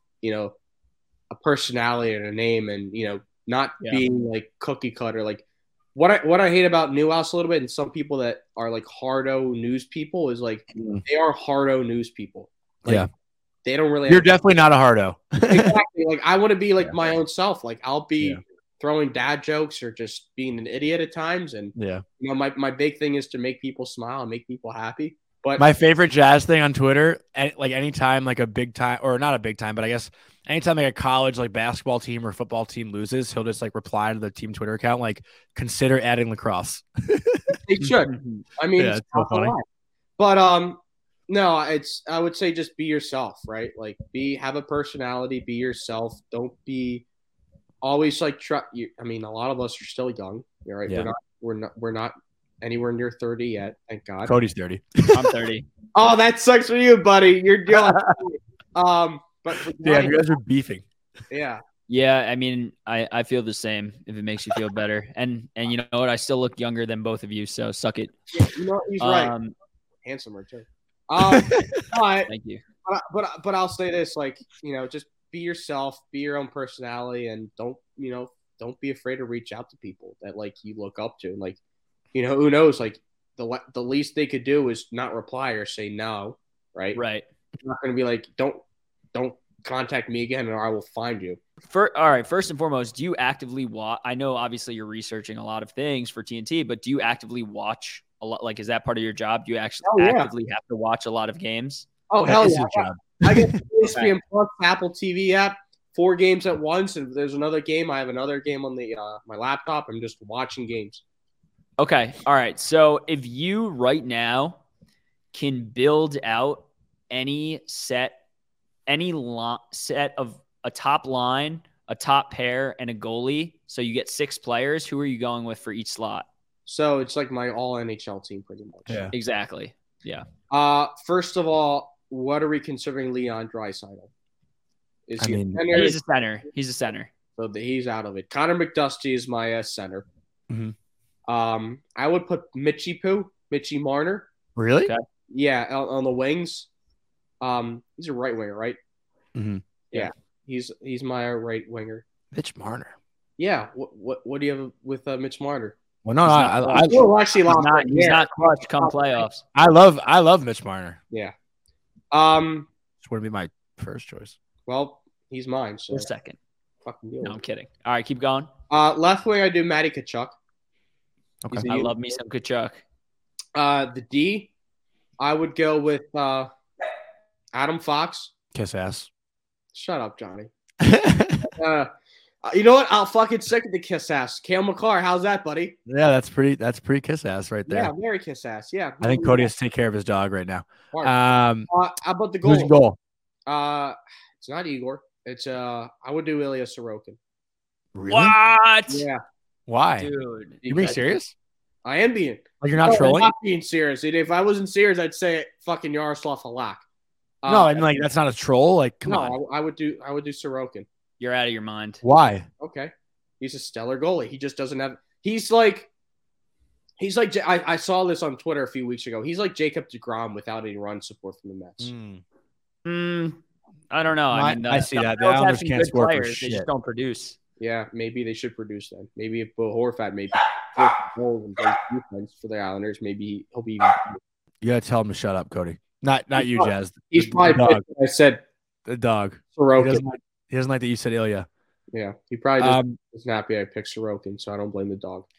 [SPEAKER 6] a personality and a name, and not being like cookie cutter. Like what I hate about Newhouse a little bit, and some people that are like hardo news people, is like they are hardo news people. Like, they don't really.
[SPEAKER 4] You're definitely not a hardo.
[SPEAKER 6] Exactly. Like I want to be like my own self. Like I'll be throwing dad jokes or just being an idiot at times, and my big thing is to make people smile and make people happy. But
[SPEAKER 4] my favorite Jazz thing on Twitter, like anytime like a big time, or not a big time, but I guess anytime like a college like basketball team or football team loses, he'll just like reply to the team Twitter account like, consider adding lacrosse.
[SPEAKER 6] They should. I mean, it's
[SPEAKER 4] so funny.
[SPEAKER 6] But no, I would say just be yourself, right? Like have a personality, be yourself. Don't be always like I mean, a lot of us are still young, right?
[SPEAKER 4] Yeah.
[SPEAKER 6] We're not anywhere near 30 yet, thank God.
[SPEAKER 4] Cody's 30.
[SPEAKER 5] I'm 30.
[SPEAKER 6] Oh, that sucks for you, buddy. You're doing but
[SPEAKER 4] yeah, you guys are beefing.
[SPEAKER 6] Yeah.
[SPEAKER 5] Yeah, I mean, I feel the same if it makes you feel better. And you know what? I still look younger than both of you, so suck it.
[SPEAKER 6] Yeah, he's right. Handsomer too.
[SPEAKER 5] Thank you.
[SPEAKER 6] But I'll say this, like, just be yourself, be your own personality, and don't be afraid to reach out to people that like you look up to. And like, who knows? Like the least they could do is not reply or say no, right?
[SPEAKER 5] Right.
[SPEAKER 6] You're not going to be like, don't contact me again, or I will find you.
[SPEAKER 5] All right. First and foremost, do you actively watch? I know obviously you're researching a lot of things for TNT, but do you actively watch a lot? Like, is that part of your job? Do you actually actively have to watch a lot of games?
[SPEAKER 6] Oh, hell yeah! I get the ESPN Plus Apple TV app, 4 games at once, and if there's another game, I have another game on the my laptop. I'm just watching games.
[SPEAKER 5] Okay. All right. So if you right now can build out any set of a top line, a top pair, and a goalie, so you get 6 players, who are you going with for each slot?
[SPEAKER 6] So it's like my all NHL team pretty much.
[SPEAKER 4] Yeah.
[SPEAKER 5] Exactly. Yeah.
[SPEAKER 6] First of all, what are we considering Leon Draisaitl? Is he a center?
[SPEAKER 5] He's a center. He's a center.
[SPEAKER 6] So he's out of it. Connor McDusty is my center.
[SPEAKER 4] Mm-hmm.
[SPEAKER 6] I would put Mitchie Marner.
[SPEAKER 4] Really?
[SPEAKER 5] Okay.
[SPEAKER 6] Yeah, on the wings. He's a right winger, right?
[SPEAKER 4] Mm-hmm.
[SPEAKER 6] Yeah, he's my right winger.
[SPEAKER 4] Mitch Marner.
[SPEAKER 6] Yeah. What do you have with Mitch Marner?
[SPEAKER 4] Well, no,
[SPEAKER 5] he's not clutch come playoffs.
[SPEAKER 4] I love Mitch Marner.
[SPEAKER 6] Yeah.
[SPEAKER 4] This wouldn't be my first choice.
[SPEAKER 6] Well, he's mine. So
[SPEAKER 5] or second.
[SPEAKER 6] Fucking deal.
[SPEAKER 5] No, I'm kidding. All right, keep going.
[SPEAKER 6] Left wing, I do Matty Tkachuk.
[SPEAKER 4] Okay.
[SPEAKER 5] I love me some Tkachuk.
[SPEAKER 6] The D, I would go with Adam Fox.
[SPEAKER 4] Kiss ass.
[SPEAKER 6] Shut up, Johnny. You know what? I'll fucking second the kiss ass. Cale Makar, how's that, buddy?
[SPEAKER 4] Yeah, that's pretty kiss ass right there.
[SPEAKER 6] Yeah, very kiss ass. Yeah.
[SPEAKER 4] I think Cody has to take care of his dog right now.
[SPEAKER 6] How about the goal?
[SPEAKER 4] Who's goal?
[SPEAKER 6] It's not Igor. It's I would do Ilya Sorokin.
[SPEAKER 4] Really?
[SPEAKER 5] What?
[SPEAKER 6] Yeah.
[SPEAKER 4] Why?
[SPEAKER 5] Dude.
[SPEAKER 4] You being serious?
[SPEAKER 6] I am being.
[SPEAKER 4] Like, you're not trolling?
[SPEAKER 6] I'm not being serious. If I wasn't serious, I'd say fucking Yaroslav Halak.
[SPEAKER 4] No, I mean, like, that's not a troll. Like, come on.
[SPEAKER 6] I would do Sorokin.
[SPEAKER 5] You're out of your mind.
[SPEAKER 4] Why?
[SPEAKER 6] Okay. He's a stellar goalie. He just doesn't have – he's like I saw this on Twitter a few weeks ago. He's like Jacob deGrom without any run support from the Mets.
[SPEAKER 5] I don't know.
[SPEAKER 4] I see that. The Islanders can't score for shit.
[SPEAKER 5] They just don't produce.
[SPEAKER 6] Yeah, maybe they should produce then. Maybe if Bo Horvat maybe goals and plays defense for the Islanders, maybe he'll be even.
[SPEAKER 4] You got to tell him to shut up, Cody. Not you, Jazz.
[SPEAKER 6] He's probably – I said
[SPEAKER 4] the dog.
[SPEAKER 6] Sorokin.
[SPEAKER 4] He doesn't like that you said Ilya.
[SPEAKER 6] Yeah, he probably isn't happy I picked Sorokin, so I don't blame the dog.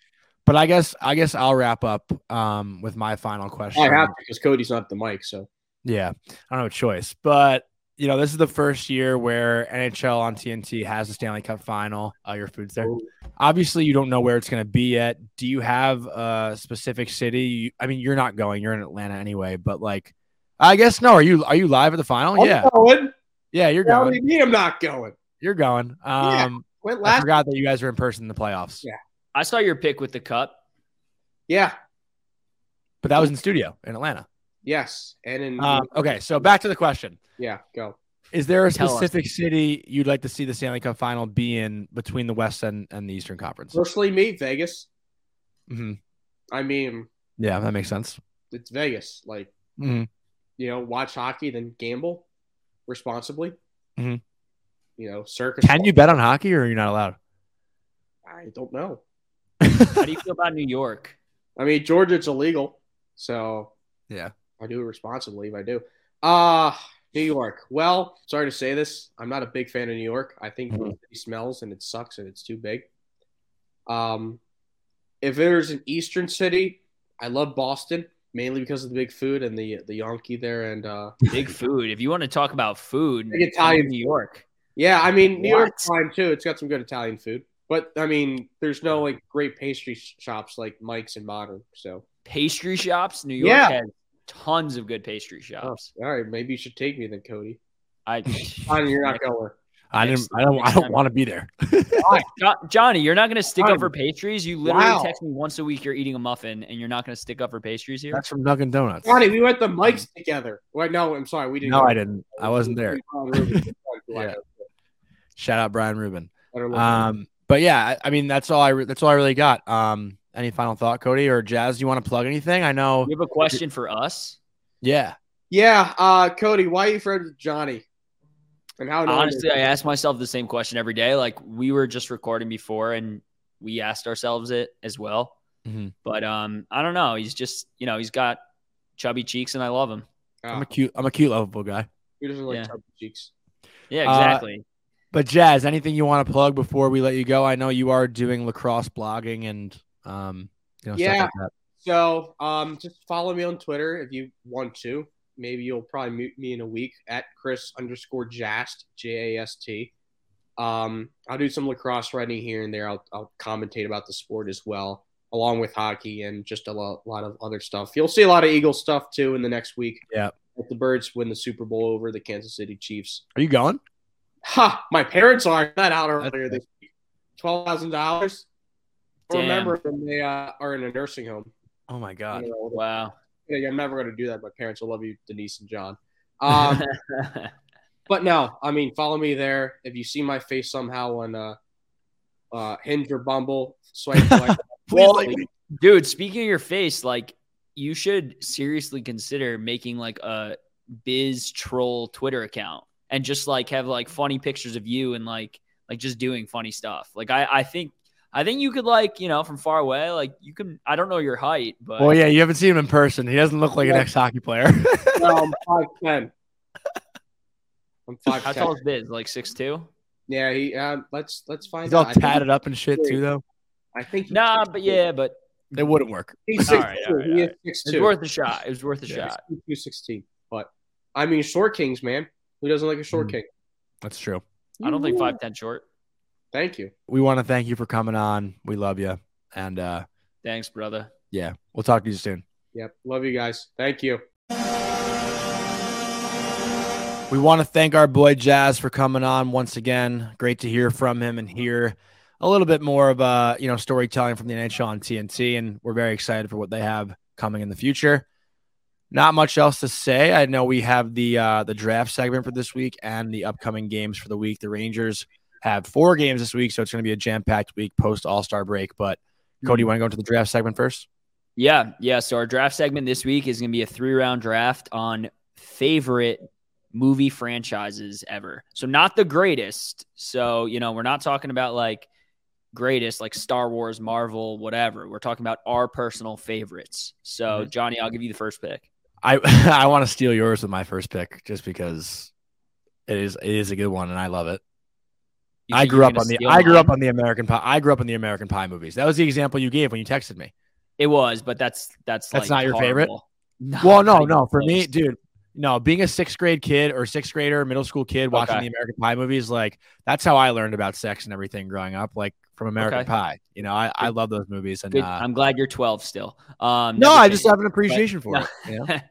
[SPEAKER 4] But I guess I'll wrap up with my final question.
[SPEAKER 6] I have to because Cody's not at the mic, so
[SPEAKER 4] yeah, I don't have a choice. But this is the first year where NHL on TNT has a Stanley Cup final. Your food's there. Obviously, you don't know where it's going to be yet. Do you have a specific city? I mean, you're not going. You're in Atlanta anyway. But like, I guess no. Are you live at the final?
[SPEAKER 6] I'm going.
[SPEAKER 4] Yeah, you're
[SPEAKER 6] What
[SPEAKER 4] going.
[SPEAKER 6] do you mean I'm not going?
[SPEAKER 4] You're going.
[SPEAKER 6] I
[SPEAKER 4] forgot that you guys are in person in the playoffs.
[SPEAKER 6] Yeah.
[SPEAKER 5] I saw your pick with the cup.
[SPEAKER 6] Yeah.
[SPEAKER 4] But that was in studio in Atlanta.
[SPEAKER 6] Yes. And in
[SPEAKER 4] okay, so back to the question.
[SPEAKER 6] Yeah, go.
[SPEAKER 4] Is there a specific city you'd like to see the Stanley Cup final be in between the West and the Eastern Conference?
[SPEAKER 6] Personally, me, Vegas.
[SPEAKER 4] Mm-hmm.
[SPEAKER 6] I mean,
[SPEAKER 4] yeah, that makes sense.
[SPEAKER 6] It's Vegas. Like, watch hockey, then gamble responsibly.
[SPEAKER 4] Mm-hmm.
[SPEAKER 6] Circus.
[SPEAKER 4] Can you bet on hockey or are you not allowed?
[SPEAKER 6] I don't know.
[SPEAKER 5] How do you feel about New York?
[SPEAKER 6] I mean, Georgia, it's illegal. So,
[SPEAKER 4] yeah,
[SPEAKER 6] I do it responsibly if I do. New York. Well, sorry to say this. I'm not a big fan of New York. I think the city smells and it sucks and it's too big. If there's an Eastern city, I love Boston, mainly because of the big food and the Yankee there and
[SPEAKER 5] big food. If you want to talk about food,
[SPEAKER 6] Italian
[SPEAKER 5] New York.
[SPEAKER 6] Yeah, I mean, New York's fine too. It's got some good Italian food. But, I mean, there's no, like, great pastry shops like Mike's and Modern, so.
[SPEAKER 5] Pastry shops? New York has tons of good pastry shops.
[SPEAKER 6] Oh, all right, maybe you should take me then, Cody.
[SPEAKER 5] Fine,
[SPEAKER 6] you're not going.
[SPEAKER 4] I don't want to be there.
[SPEAKER 5] Johnny, you're not going to stick up for pastries? You literally text me once a week you're eating a muffin, and you're not going to stick up for pastries here?
[SPEAKER 4] That's from Dunkin' Donuts.
[SPEAKER 6] Johnny, we went to Mike's together. Wait, no, I'm sorry. We didn't.
[SPEAKER 4] No, I didn't. I wasn't there. Yeah. Shout out Brian Rubin. But yeah, I mean that's all I really got. Any final thought, Cody or Jazz? Do you want to plug anything? I know
[SPEAKER 5] you have a question for us.
[SPEAKER 4] Yeah.
[SPEAKER 6] Cody, why are you friends with Johnny? And how?
[SPEAKER 5] Honestly, I ask myself the same question every day. Like we were just recording before, and we asked ourselves it as well.
[SPEAKER 4] Mm-hmm.
[SPEAKER 5] But I don't know. He's just he's got chubby cheeks, and I love him.
[SPEAKER 4] I'm a cute, lovable guy.
[SPEAKER 6] Who doesn't like chubby cheeks?
[SPEAKER 5] Yeah, exactly.
[SPEAKER 4] But Jazz, anything you want to plug before we let you go? I know you are doing lacrosse blogging and stuff like that.
[SPEAKER 6] So just follow me on Twitter if you want to. Maybe you'll probably meet me in a week at Chris_Jast, JAST. I'll do some lacrosse writing here and there. I'll commentate about the sport as well, along with hockey and just a lot of other stuff. You'll see a lot of Eagle stuff too in the next week.
[SPEAKER 4] Yeah.
[SPEAKER 6] If the Birds win the Super Bowl over the Kansas City Chiefs.
[SPEAKER 4] Are you going?
[SPEAKER 6] My parents are that out earlier this week. $12,000. Remember when they are in a nursing home.
[SPEAKER 4] Oh my God!
[SPEAKER 5] Wow.
[SPEAKER 6] Yeah, I'm never going to do that. My parents will love you, Denise and John. But no, I mean, follow me there. If you see my face somehow on Hinge or Bumble, swipe.
[SPEAKER 5] Dude, speaking of your face, like you should seriously consider making like a biz troll Twitter account. And just like have like funny pictures of you and like just doing funny stuff. Like I think you could like, from far away, like you can, I don't know your height, but.
[SPEAKER 4] Well, yeah, you haven't seen him in person. He doesn't look like an ex-hockey player.
[SPEAKER 6] No, I'm 5'10". I'm 5'10".
[SPEAKER 5] How tall is Biz? Like 6'2"?
[SPEAKER 6] Yeah, let's find out.
[SPEAKER 4] He's all tatted up and shit too, though.
[SPEAKER 6] I think.
[SPEAKER 5] But
[SPEAKER 4] it wouldn't work.
[SPEAKER 6] He's 6'2". Right. He is 6'2".
[SPEAKER 5] It's worth a shot. It was worth a shot.
[SPEAKER 6] 216. But I mean, short kings, man. Who doesn't like a short king?
[SPEAKER 4] That's true.
[SPEAKER 5] I don't think 5'10" short.
[SPEAKER 6] Thank you.
[SPEAKER 4] We want to thank you for coming on. We love you. And
[SPEAKER 5] thanks, brother.
[SPEAKER 4] Yeah, we'll talk to you soon.
[SPEAKER 6] Yep. Love you guys. Thank you.
[SPEAKER 4] We want to thank our boy Jazz for coming on once again. Great to hear from him and hear a little bit more of storytelling from the NHL on TNT. And we're very excited for what they have coming in the future. Not much else to say. I know we have the draft segment for this week and the upcoming games for the week. The Rangers have 4 games this week, so it's going to be a jam-packed week post All-Star break. But Cody, you want to go into the draft segment first?
[SPEAKER 5] Yeah. So our draft segment this week is going to be a 3-round draft on favorite movie franchises ever. So not the greatest. So, we're not talking about like greatest, like Star Wars, Marvel, whatever. We're talking about our personal favorites. So Johnny, I'll give you the first pick.
[SPEAKER 4] I want to steal yours with my first pick just because it is a good one and I love it. I grew up on the American Pie. I grew up in the American Pie movies. That was the example you gave when you texted me.
[SPEAKER 5] It was, but that's like
[SPEAKER 4] not your favorite.
[SPEAKER 5] No,
[SPEAKER 4] well, no. For me, dude, no. Being a sixth grader, middle school kid watching the American Pie movies, like that's how I learned about sex and everything growing up. Like from American Pie. You know, I love those movies. And
[SPEAKER 5] I'm glad you're 12 still.
[SPEAKER 4] No, I just have an appreciation for it. You know?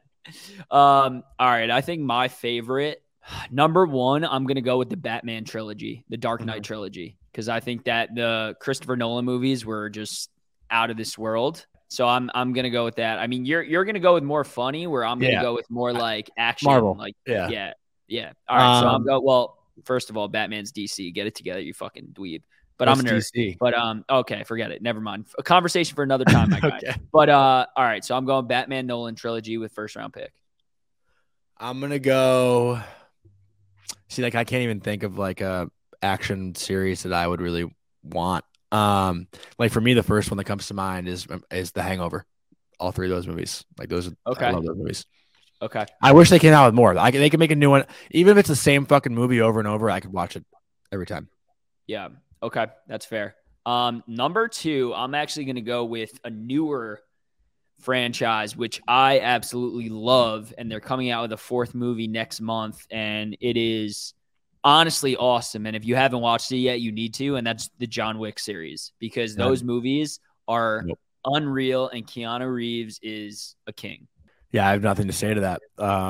[SPEAKER 5] All right. I think my favorite number one, I'm gonna go with the Batman trilogy, the Dark Knight trilogy, because I think that the Christopher Nolan movies were just out of this world. So I'm gonna go with that. I mean, you're gonna go with more funny, where I'm gonna go with more like action,
[SPEAKER 4] Marvel.
[SPEAKER 5] Like yeah. All right. So I'm go. Well, first of all, Batman's DC. Get it together, you fucking dweeb. But I'm a nerd. DC. But okay, forget it. Never mind. A conversation for another time, my guy. Okay. But all right. So I'm going Batman Nolan trilogy with first round pick.
[SPEAKER 4] I'm gonna go. See, like I can't even think of like a action series that I would really want. Like for me, the first one that comes to mind is The Hangover. All three of those movies, like those. Okay. I love those movies.
[SPEAKER 5] Okay.
[SPEAKER 4] I wish they came out with more. They could make a new one, even if it's the same fucking movie over and over. I could watch it every time.
[SPEAKER 5] Yeah. Okay, that's fair. Number two, I'm actually going to go with a newer franchise, which I absolutely love, and they're coming out with a fourth movie next month, and it is honestly awesome. And if you haven't watched it yet, you need to, and that's the John Wick series, because those movies are unreal, and Keanu Reeves is a king.
[SPEAKER 4] Yeah, I have nothing to say to that.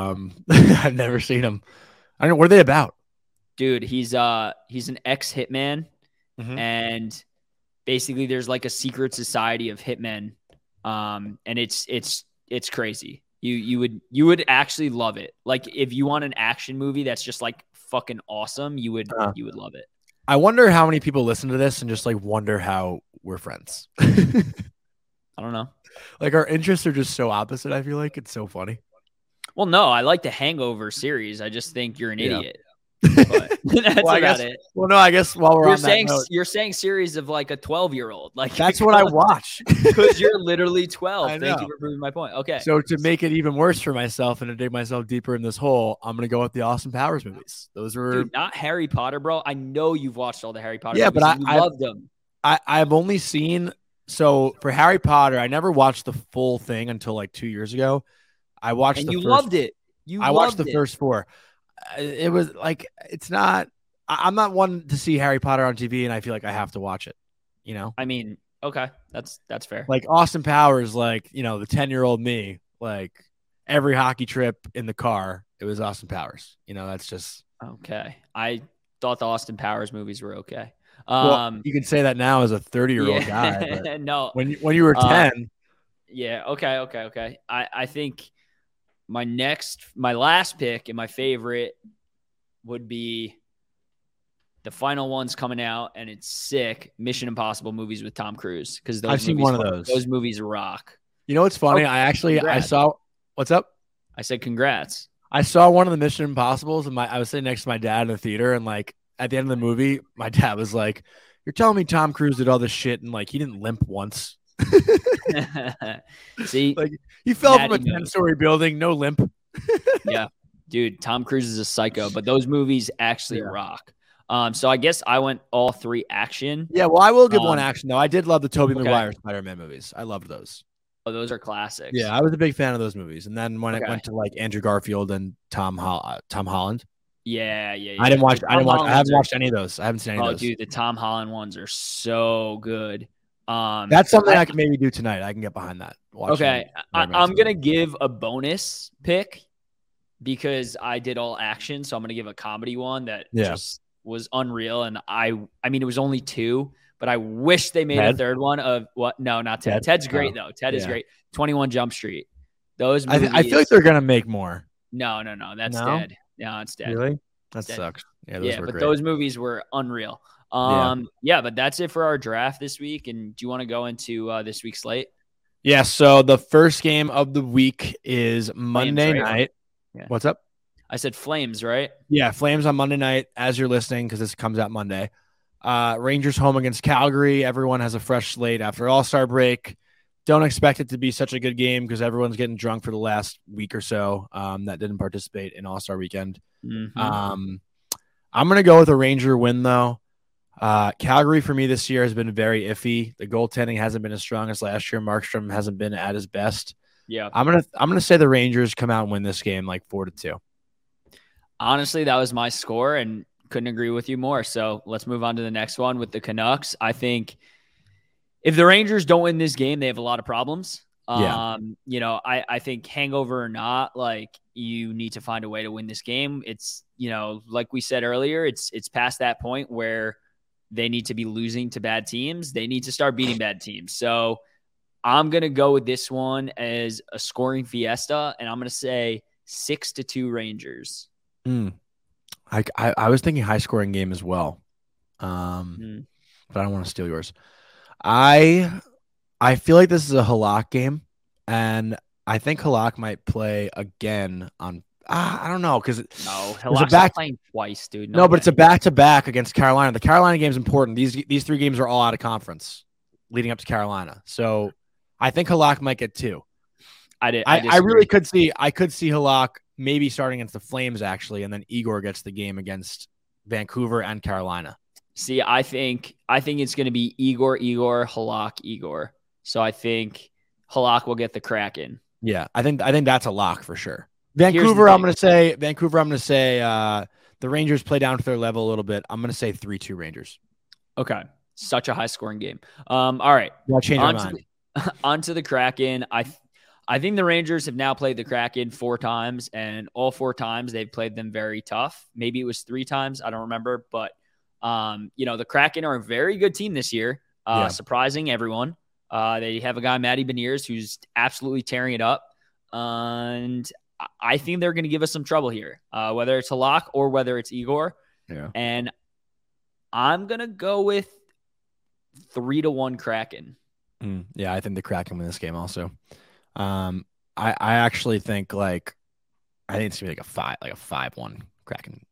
[SPEAKER 4] I've never seen him. I don't know. What are they about?
[SPEAKER 5] Dude, he's an ex-hitman. Mm-hmm. And basically there's like a secret society of hitmen. And it's crazy. You would actually love it. Like if you want an action movie that's just like fucking awesome, you would love it.
[SPEAKER 4] I wonder how many people listen to this and just like wonder how we're friends.
[SPEAKER 5] I don't know.
[SPEAKER 4] Like our interests are just so opposite. I feel like it's so funny.
[SPEAKER 5] Well, no, I like the Hangover series. I just think you're an idiot. But that's about it.
[SPEAKER 4] Well, no, I guess while
[SPEAKER 5] you're saying series of like a 12-year-old, like
[SPEAKER 4] that's what I watch
[SPEAKER 5] because you're literally 12. Thank you for proving my point. Okay.
[SPEAKER 4] So to make it even worse for myself and to dig myself deeper in this hole, I'm gonna go with the Austin Powers movies. Those were
[SPEAKER 5] not Harry Potter, bro. I know you've watched all the Harry Potter.
[SPEAKER 4] Yeah,
[SPEAKER 5] movies,
[SPEAKER 4] but I
[SPEAKER 5] loved them.
[SPEAKER 4] I've only seen for Harry Potter. I never watched the full thing until like 2 years ago. I watched
[SPEAKER 5] and you loved it.
[SPEAKER 4] I watched the first four. It was like it's not. I'm not one to see Harry Potter on TV, and I feel like I have to watch it. You know.
[SPEAKER 5] I mean, okay, that's fair.
[SPEAKER 4] Like Austin Powers, like the 10-year-old me, like every hockey trip in the car, it was Austin Powers. That's just
[SPEAKER 5] okay. I thought the Austin Powers movies were okay.
[SPEAKER 4] Well, you can say that now as a 30-year-old guy. But
[SPEAKER 5] no,
[SPEAKER 4] when you were 10.
[SPEAKER 5] Yeah. Okay. I think. My last pick and my favorite would be the final one's coming out, and it's sick. Mission Impossible movies with Tom Cruise, because
[SPEAKER 4] I've seen one of those.
[SPEAKER 5] Those movies rock.
[SPEAKER 4] You know what's funny? I saw. What's up?
[SPEAKER 5] I said congrats.
[SPEAKER 4] I saw one of the Mission Impossibles, and I was sitting next to my dad in the theater, and like at the end of the movie, my dad was like, "You're telling me Tom Cruise did all this shit and like he didn't limp once?"
[SPEAKER 5] See,
[SPEAKER 4] like he fell from a 10-story building, no limp.
[SPEAKER 5] Yeah, dude, Tom Cruise is a psycho, but those movies actually rock. So I guess I went all three action.
[SPEAKER 4] Yeah, well, I will give one action though. I did love the Tobey Maguire Spider-Man movies. I loved those.
[SPEAKER 5] Oh, those are classics.
[SPEAKER 4] Yeah, I was a big fan of those movies. And then when it went to like Andrew Garfield and Tom Holland.
[SPEAKER 5] Yeah.
[SPEAKER 4] I haven't watched any of those. I haven't seen any of those.
[SPEAKER 5] Oh, dude, the Tom Holland ones are so good.
[SPEAKER 4] That's something I can maybe do tonight. I can get behind that.
[SPEAKER 5] Okay. I'm going to give a bonus pick because I did all action. So I'm going to give a comedy one that just was unreal. And I mean, it was only 2, but I wish they made a third one of what? No, not Ted. Ted's great though. Ted is great. 21 Jump Street. Those movies,
[SPEAKER 4] I feel like they're going to make more.
[SPEAKER 5] No. That's dead. No, it's dead.
[SPEAKER 4] Really? That sucks. Yeah, those were
[SPEAKER 5] but
[SPEAKER 4] great.
[SPEAKER 5] Those movies were unreal. But that's it for our draft this week. And do you want to go into this week's slate?
[SPEAKER 4] Yeah. So the first game of the week is Monday night.
[SPEAKER 5] Yeah.
[SPEAKER 4] What's up?
[SPEAKER 5] I said Flames, right?
[SPEAKER 4] Yeah, Flames on Monday night as you're listening because this comes out Monday. Rangers home against Calgary. Everyone has a fresh slate after All-Star break. Don't expect it to be such a good game because everyone's getting drunk for the last week or so that didn't participate in All-Star weekend.
[SPEAKER 5] Mm-hmm.
[SPEAKER 4] I'm going to go with a Ranger win, though. Calgary for me this year has been very iffy. The goaltending hasn't been as strong as last year. Markstrom hasn't been at his best.
[SPEAKER 5] Yeah.
[SPEAKER 4] I'm gonna say the Rangers come out and win this game like 4-2.
[SPEAKER 5] Honestly, that was my score and couldn't agree with you more. So let's move on to the next one with the Canucks. I think if the Rangers don't win this game, they have a lot of problems.
[SPEAKER 4] Yeah.
[SPEAKER 5] I think hangover or not, like you need to find a way to win this game. It's, like we said earlier, it's past that point where they need to be losing to bad teams. They need to start beating bad teams. So I'm going to go with this one as a scoring fiesta, and I'm going to say 6-2 Rangers.
[SPEAKER 4] I was thinking high scoring game as well. But I don't want to steal yours. I feel like this is a Halak game, and I think Halak might play again on I don't know, because
[SPEAKER 5] Halak's playing twice, dude.
[SPEAKER 4] No, but it's a back-to-back against Carolina. The Carolina game is important. These 3 games are all out of conference leading up to Carolina. So I think Halak might get 2. I really could see Halak maybe starting against the Flames, actually, and then Igor gets the game against Vancouver and Carolina.
[SPEAKER 5] See, I think it's going to be Igor, Halak, Igor. So I think Halak will get the Kraken.
[SPEAKER 4] Yeah, I think that's a lock for sure. Vancouver, I'm going to say the Rangers play down to their level a little bit. I'm going to say 3-2 Rangers.
[SPEAKER 5] Okay. Such a high-scoring game. All right.
[SPEAKER 4] I'll change my mind.
[SPEAKER 5] Onto the Kraken. I think the Rangers have now played the Kraken 4 times, and all 4 times they've played them very tough. Maybe it was 3 times. I don't remember. But, the Kraken are a very good team this year, surprising everyone. They have a guy, Matty Beniers, who's absolutely tearing it up. And I think they're going to give us some trouble here, whether it's Halak or whether it's Igor.
[SPEAKER 4] Yeah.
[SPEAKER 5] And I'm going to go with 3-1 Kraken.
[SPEAKER 4] Yeah, I think the Kraken win this game also. I actually think I think it's going to be like a 5-1 Kraken.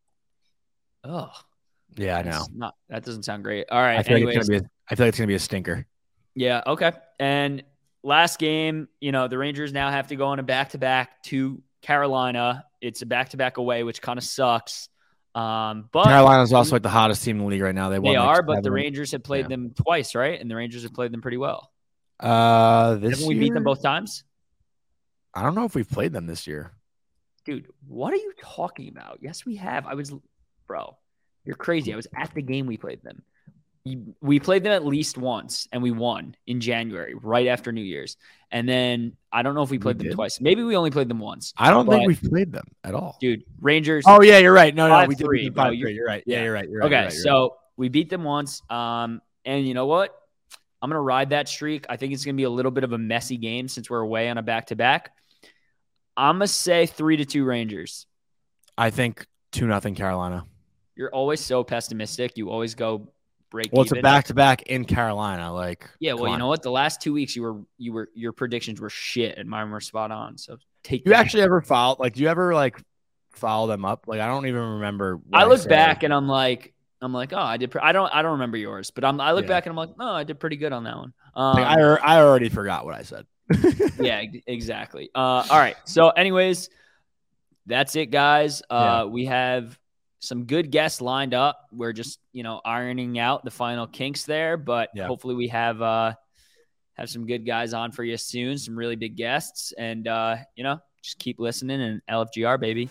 [SPEAKER 5] Oh.
[SPEAKER 4] Yeah, I know.
[SPEAKER 5] That doesn't sound great. All right.
[SPEAKER 4] I feel like it's going to be a stinker.
[SPEAKER 5] Yeah, okay. And last game, the Rangers now have to go on a back-to-back to Carolina. It's a back-to-back away, which kind of sucks. But
[SPEAKER 4] Carolina's also like the hottest team in the league right now.
[SPEAKER 5] They are, but the Rangers have played them twice, right? And the Rangers have played them pretty well.
[SPEAKER 4] Haven't
[SPEAKER 5] we beat them both times?
[SPEAKER 4] I don't know if we've played them this year.
[SPEAKER 5] Dude, what are you talking about? Yes, we have. Bro, you're crazy. I was at the game we played them. We played them at least once, and we won in January, right after New Year's. And then I don't know if we played them twice. Maybe we only played them once.
[SPEAKER 4] I don't think we've played them at all.
[SPEAKER 5] Dude, Rangers.
[SPEAKER 4] Oh, yeah, you're right. No, we did
[SPEAKER 5] 5-3.
[SPEAKER 4] You're right. Yeah, you're right.
[SPEAKER 5] Okay, so we beat them once. And you know what? I'm going to ride that streak. I think it's going to be a little bit of a messy game since we're away on a back-to-back. I'm going to say 3-2 Rangers.
[SPEAKER 4] I think 2-0 Carolina.
[SPEAKER 5] You're always so pessimistic. You always go break
[SPEAKER 4] Well, it's a back-to-back in Carolina.
[SPEAKER 5] You know what? The last 2 weeks, your predictions were shit, and mine were spot on. So take.
[SPEAKER 4] You actually ever follow? Do you ever follow them up? I don't even remember.
[SPEAKER 5] I look back and I'm like, oh, I did. I don't remember yours, but I look back and I'm like, oh, I did pretty good on that one.
[SPEAKER 4] I already forgot what I said.
[SPEAKER 5] Yeah, exactly. All right. So, anyways, that's it, guys. We have some good guests lined up. We're just, ironing out the final kinks there, but hopefully we have some good guys on for you soon, some really big guests, and, just keep listening, and LFGR, baby.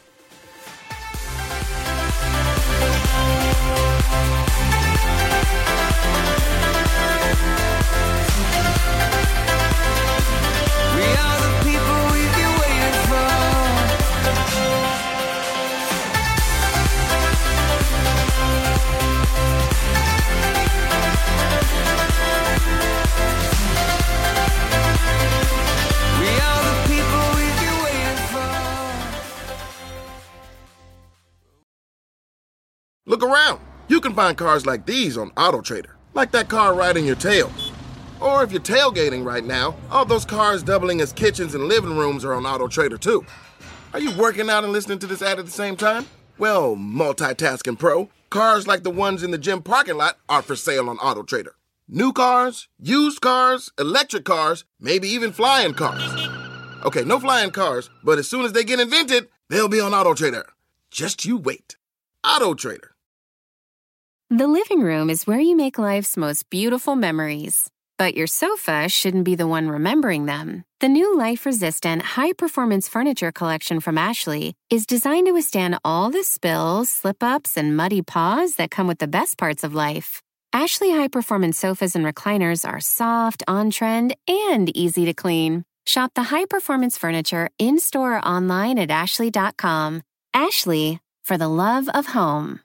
[SPEAKER 7] Look around. You can find cars like these on AutoTrader, like that car riding your tail. Or if you're tailgating right now, all those cars doubling as kitchens and living rooms are on AutoTrader too. Are you working out and listening to this ad at the same time? Well, multitasking pro, cars like the ones in the gym parking lot are for sale on AutoTrader. New cars, used cars, electric cars, maybe even flying cars. Okay, no flying cars, but as soon as they get invented, they'll be on AutoTrader. Just you wait. AutoTrader.
[SPEAKER 3] The living room is where you make life's most beautiful memories. But your sofa shouldn't be the one remembering them. The new life-resistant, high-performance furniture collection from Ashley is designed to withstand all the spills, slip-ups, and muddy paws that come with the best parts of life. Ashley high-performance sofas and recliners are soft, on-trend, and easy to clean. Shop the high-performance furniture in-store or online at ashley.com. Ashley, for the love of home.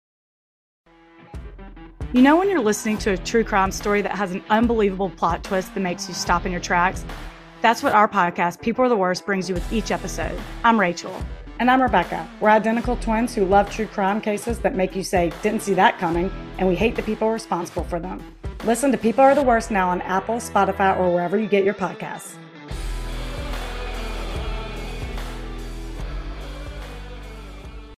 [SPEAKER 8] You know when you're listening to a true crime story that has an unbelievable plot twist that makes you stop in your tracks? That's what our podcast, People Are the Worst, brings you with each episode. I'm Rachel.
[SPEAKER 9] And I'm Rebecca. We're identical twins who love true crime cases that make you say, didn't see that coming, and we hate the people responsible for them. Listen to People Are the Worst now on Apple, Spotify, or wherever you get your podcasts.